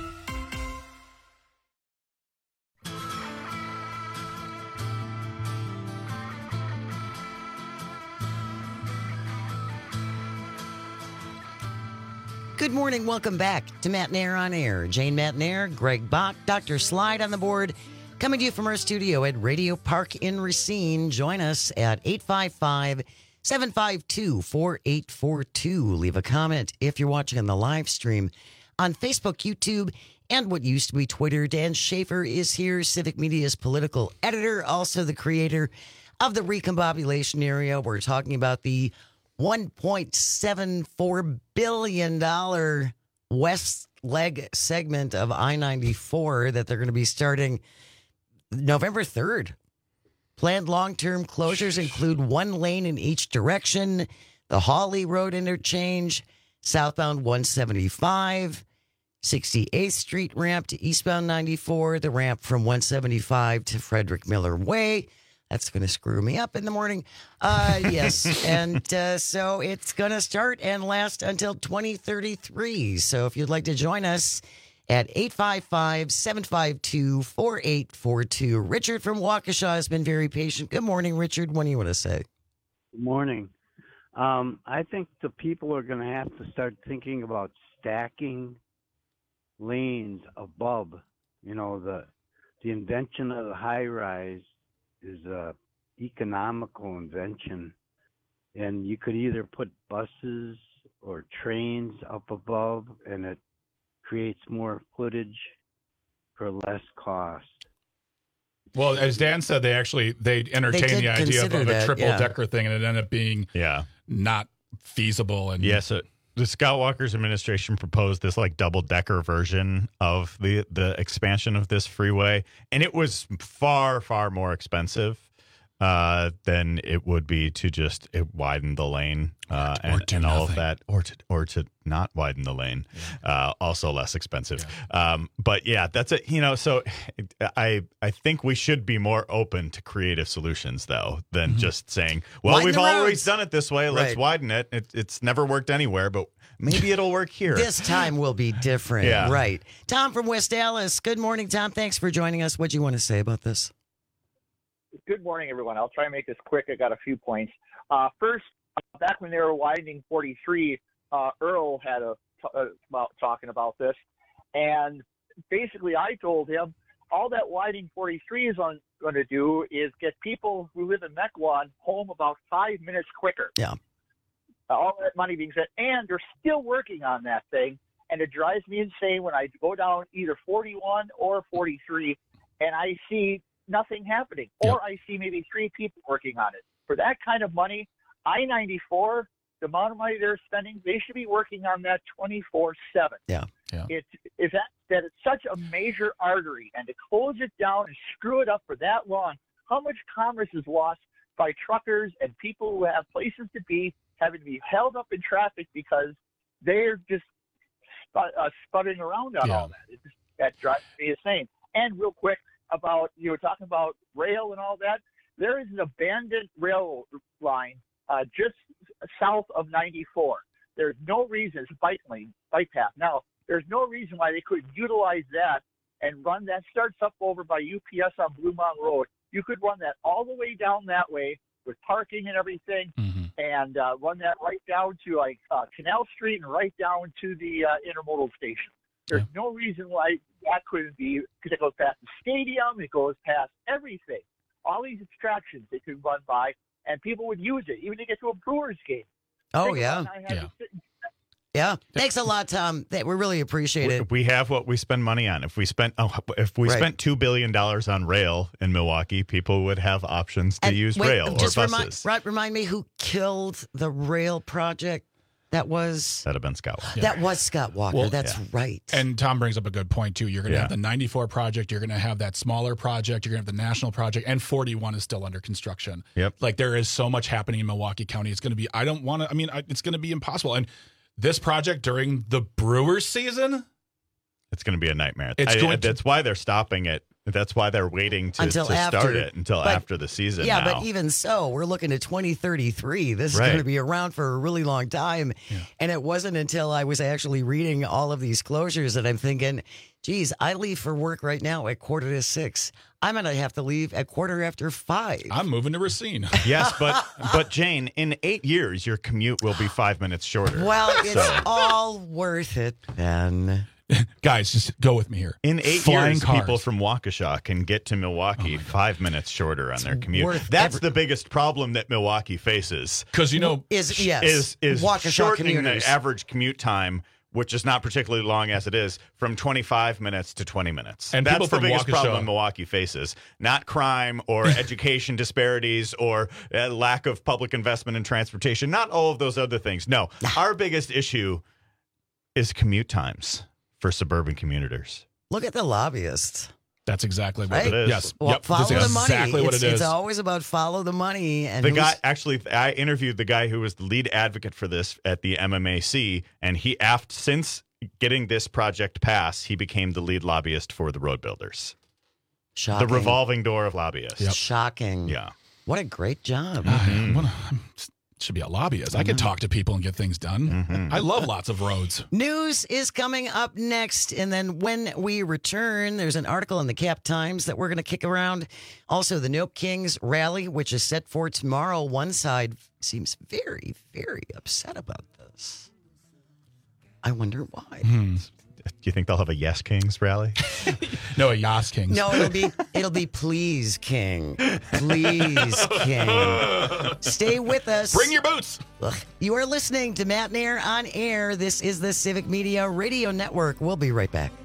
Good morning. Welcome back to Matt Nair on Air. Jane Matt Nair, Greg Bach, Doctor Slide on the board. Coming to you from our studio at Radio Park in Racine. Join us at eight five five, seven five two, four eight four two. Leave a comment if you're watching on the live stream on Facebook, YouTube, and what used to be Twitter. Dan Schaefer is here, Civic Media's political editor, also the creator of the recombobulation area. We're talking about the one point seven four billion dollars west leg segment of I ninety-four that they're going to be starting November third. Planned long-term closures include one lane in each direction, the Hawley Road interchange, southbound one seventy-five, sixty-eighth Street ramp to eastbound ninety-four, the ramp from one seventy-five to Frederick Miller Way. That's going to screw me up in the morning. Uh, yes, and uh, so it's going to start and last until twenty thirty-three. So if you'd like to join us, at eight five five, seven five two, four eight four two. Richard from Waukesha has been very patient. Good morning, Richard. What do you want to say? Good morning. Um, I think the people are going to have to start thinking about stacking lanes above. You know, the the invention of the high rise is a economical invention, and you could either put buses or trains up above, and it creates more footage for less cost. Well, as Dan said, they actually they entertained the idea of, of a triple yeah. decker thing, and it ended up being yeah not feasible. And yes, yeah, so the Scott Walker's administration proposed this like double decker version of the the expansion of this freeway, and it was far far more expensive. uh, than it would be to just uh, widen the lane uh, or, or and, and all of nothing. that, or to or to not widen the lane. Uh, also less expensive. Yeah. Um, but yeah, that's it. You know, so I I think we should be more open to creative solutions though than mm-hmm. just saying, well, Widen we've the always roads. done it this way. Let's Right. widen it. it. It's never worked anywhere, but maybe it'll work here. This time will be different. Yeah. Right. Tom from West Dallas. Good morning, Tom. Thanks for joining us. What do you want to say about this? Good morning, everyone. I'll try and make this quick. I got a few points. Uh, first, back when they were widening forty-three, uh, Earl had a t- uh, about talking about this, and basically I told him all that widening forty-three is on, going to do is get people who live in Mequon home about five minutes quicker. Yeah. Uh, all that money being spent, and they're still working on that thing, and it drives me insane when I go down either forty-one or forty-three, and I see nothing happening, or Yep. I see maybe three people working on it. For that kind of money, I ninety-four, the amount of money they're spending, they should be working on that twenty-four seven. Yeah. Yeah. It's is that that it's such a major artery, and to close it down and screw it up for that long, how much commerce is lost by truckers and people who have places to be having to be held up in traffic because they're just sp- uh, sputtering around on Yeah. all that. It just, that drives me insane. And real quick about, you were talking about rail and all that. There is an abandoned rail line uh, just south of ninety-four. There's no reason, it's a bike lane, bike path. Now, there's no reason why they couldn't utilize that and run that. Starts up over by U P S on Blue Mountain Road. You could run that all the way down that way with parking and everything, Mm-hmm. and uh, run that right down to like uh, Canal Street and right down to the uh, intermodal station. There's yeah. no reason why that couldn't be, because it goes past the stadium, it goes past everything. All these attractions they could run by, and people would use it, even to get to a Brewers game. Oh, Think yeah. about it, I had Yeah. to sit and- Yeah. Thanks a lot, Tom. Th- We really appreciate it. We have what we spend money on. If we spent oh, if we Right. spent two billion dollars on rail in Milwaukee, people would have options to And use wait, rail or just buses. Remind, right, remind me who killed the rail project? That was That'd have been Scott Walker. that was Scott Walker. Well, That's yeah. right. And Tom brings up a good point, too. You're going to Yeah. have the ninety-four project. You're going to have that smaller project. You're going to have the national project. And forty-one is still under construction. Yep. Like, there is so much happening in Milwaukee County. It's going to be, I don't want to, I mean, I, it's going to be impossible. And this project during the Brewers season, It's going to be a nightmare. It's I- going to- that's why they're stopping it. That's why they're waiting to, Until to after. start it until But- after the season. yeah, now. but even so, we're looking at twenty thirty-three. This is Right. going to be around for a really long time. And it wasn't until I was actually reading all of these closures that I'm thinking, geez, I leave for work right now at quarter to six. I'm going to have to leave at quarter after five. I'm moving to Racine. yes, but but Jane, in eight years, your commute will be five minutes shorter. Well, it's So- all worth it then. Guys, just go with me here. In eight Flying years, cars. people from Waukesha can get to Milwaukee five minutes shorter on their commute. worth That's every- the biggest problem that Milwaukee faces. Because, you know, Is yes, Is is Waukesha shortening commuters. the average commute time, which is not particularly long as it is, from twenty-five minutes to twenty minutes. And that's people the from biggest Waukesha- problem Milwaukee faces. Not crime or education disparities or uh, lack of public investment in transportation. Not all of those other things. No, our biggest issue is commute times for suburban commuters. Look at the lobbyists. that's exactly what Right? it is. Yes. Well, yep. follow That's the money. exactly what it's, it is. It's always about follow the money. And The who's- guy, actually, I interviewed the guy who was the lead advocate for this at the M M A C, and he, after, since getting this project passed, he became the lead lobbyist for the road builders. Shocking. The revolving door of lobbyists. Shocking. Yeah. What a great job. I wanna- should be a lobbyist. I could talk to people and get things done. Mm-hmm. I love lots of roads. News is coming up next. And then when we return, there's an article in the Cap Times that we're going to kick around. Also, the Nope Kings rally, which is set for tomorrow. One side seems very, very upset about this. I wonder why. Hmm. Do you think they'll have a Yes Kings rally? No, a Yas Kings. No, it'll be it'll be please, King. Please, King. Stay with us. Bring your boots. Ugh. You are listening to Matt Nair on Air. This is the Civic Media Radio Network. We'll be right back.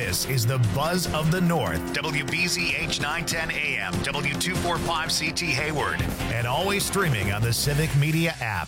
This is the Buzz of the North. W B Z H nine ten A M, W two forty-five C T Hayward, and always streaming on the Civic Media app.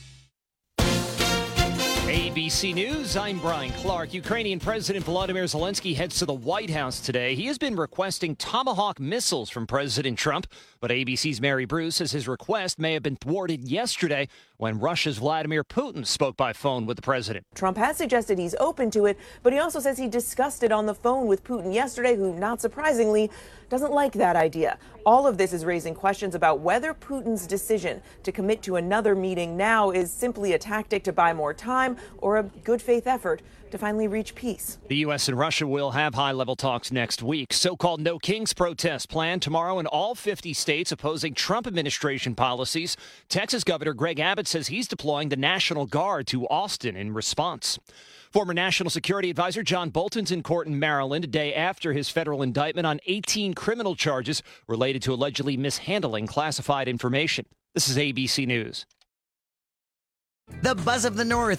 A B C News, I'm Brian Clark. Ukrainian President Volodymyr Zelensky heads to the White House today. He has been requesting Tomahawk missiles from President Trump, but A B C's Mary Bruce says his request may have been thwarted yesterday when Russia's Vladimir Putin spoke by phone with the president. Trump has suggested he's open to it, but he also says he discussed it on the phone with Putin yesterday, who, not surprisingly, doesn't like that idea. All of this is raising questions about whether Putin's decision to commit to another meeting now is simply a tactic to buy more time or a good faith effort to finally reach peace. The U S and Russia will have high-level talks next week. So-called No Kings protests planned tomorrow in all fifty states opposing Trump administration policies. Texas Governor Greg Abbott says he's deploying the National Guard to Austin in response. Former National Security Advisor John Bolton's in court in Maryland a day after his federal indictment on eighteen criminal charges related to allegedly mishandling classified information. This is A B C News. The Buzz of the North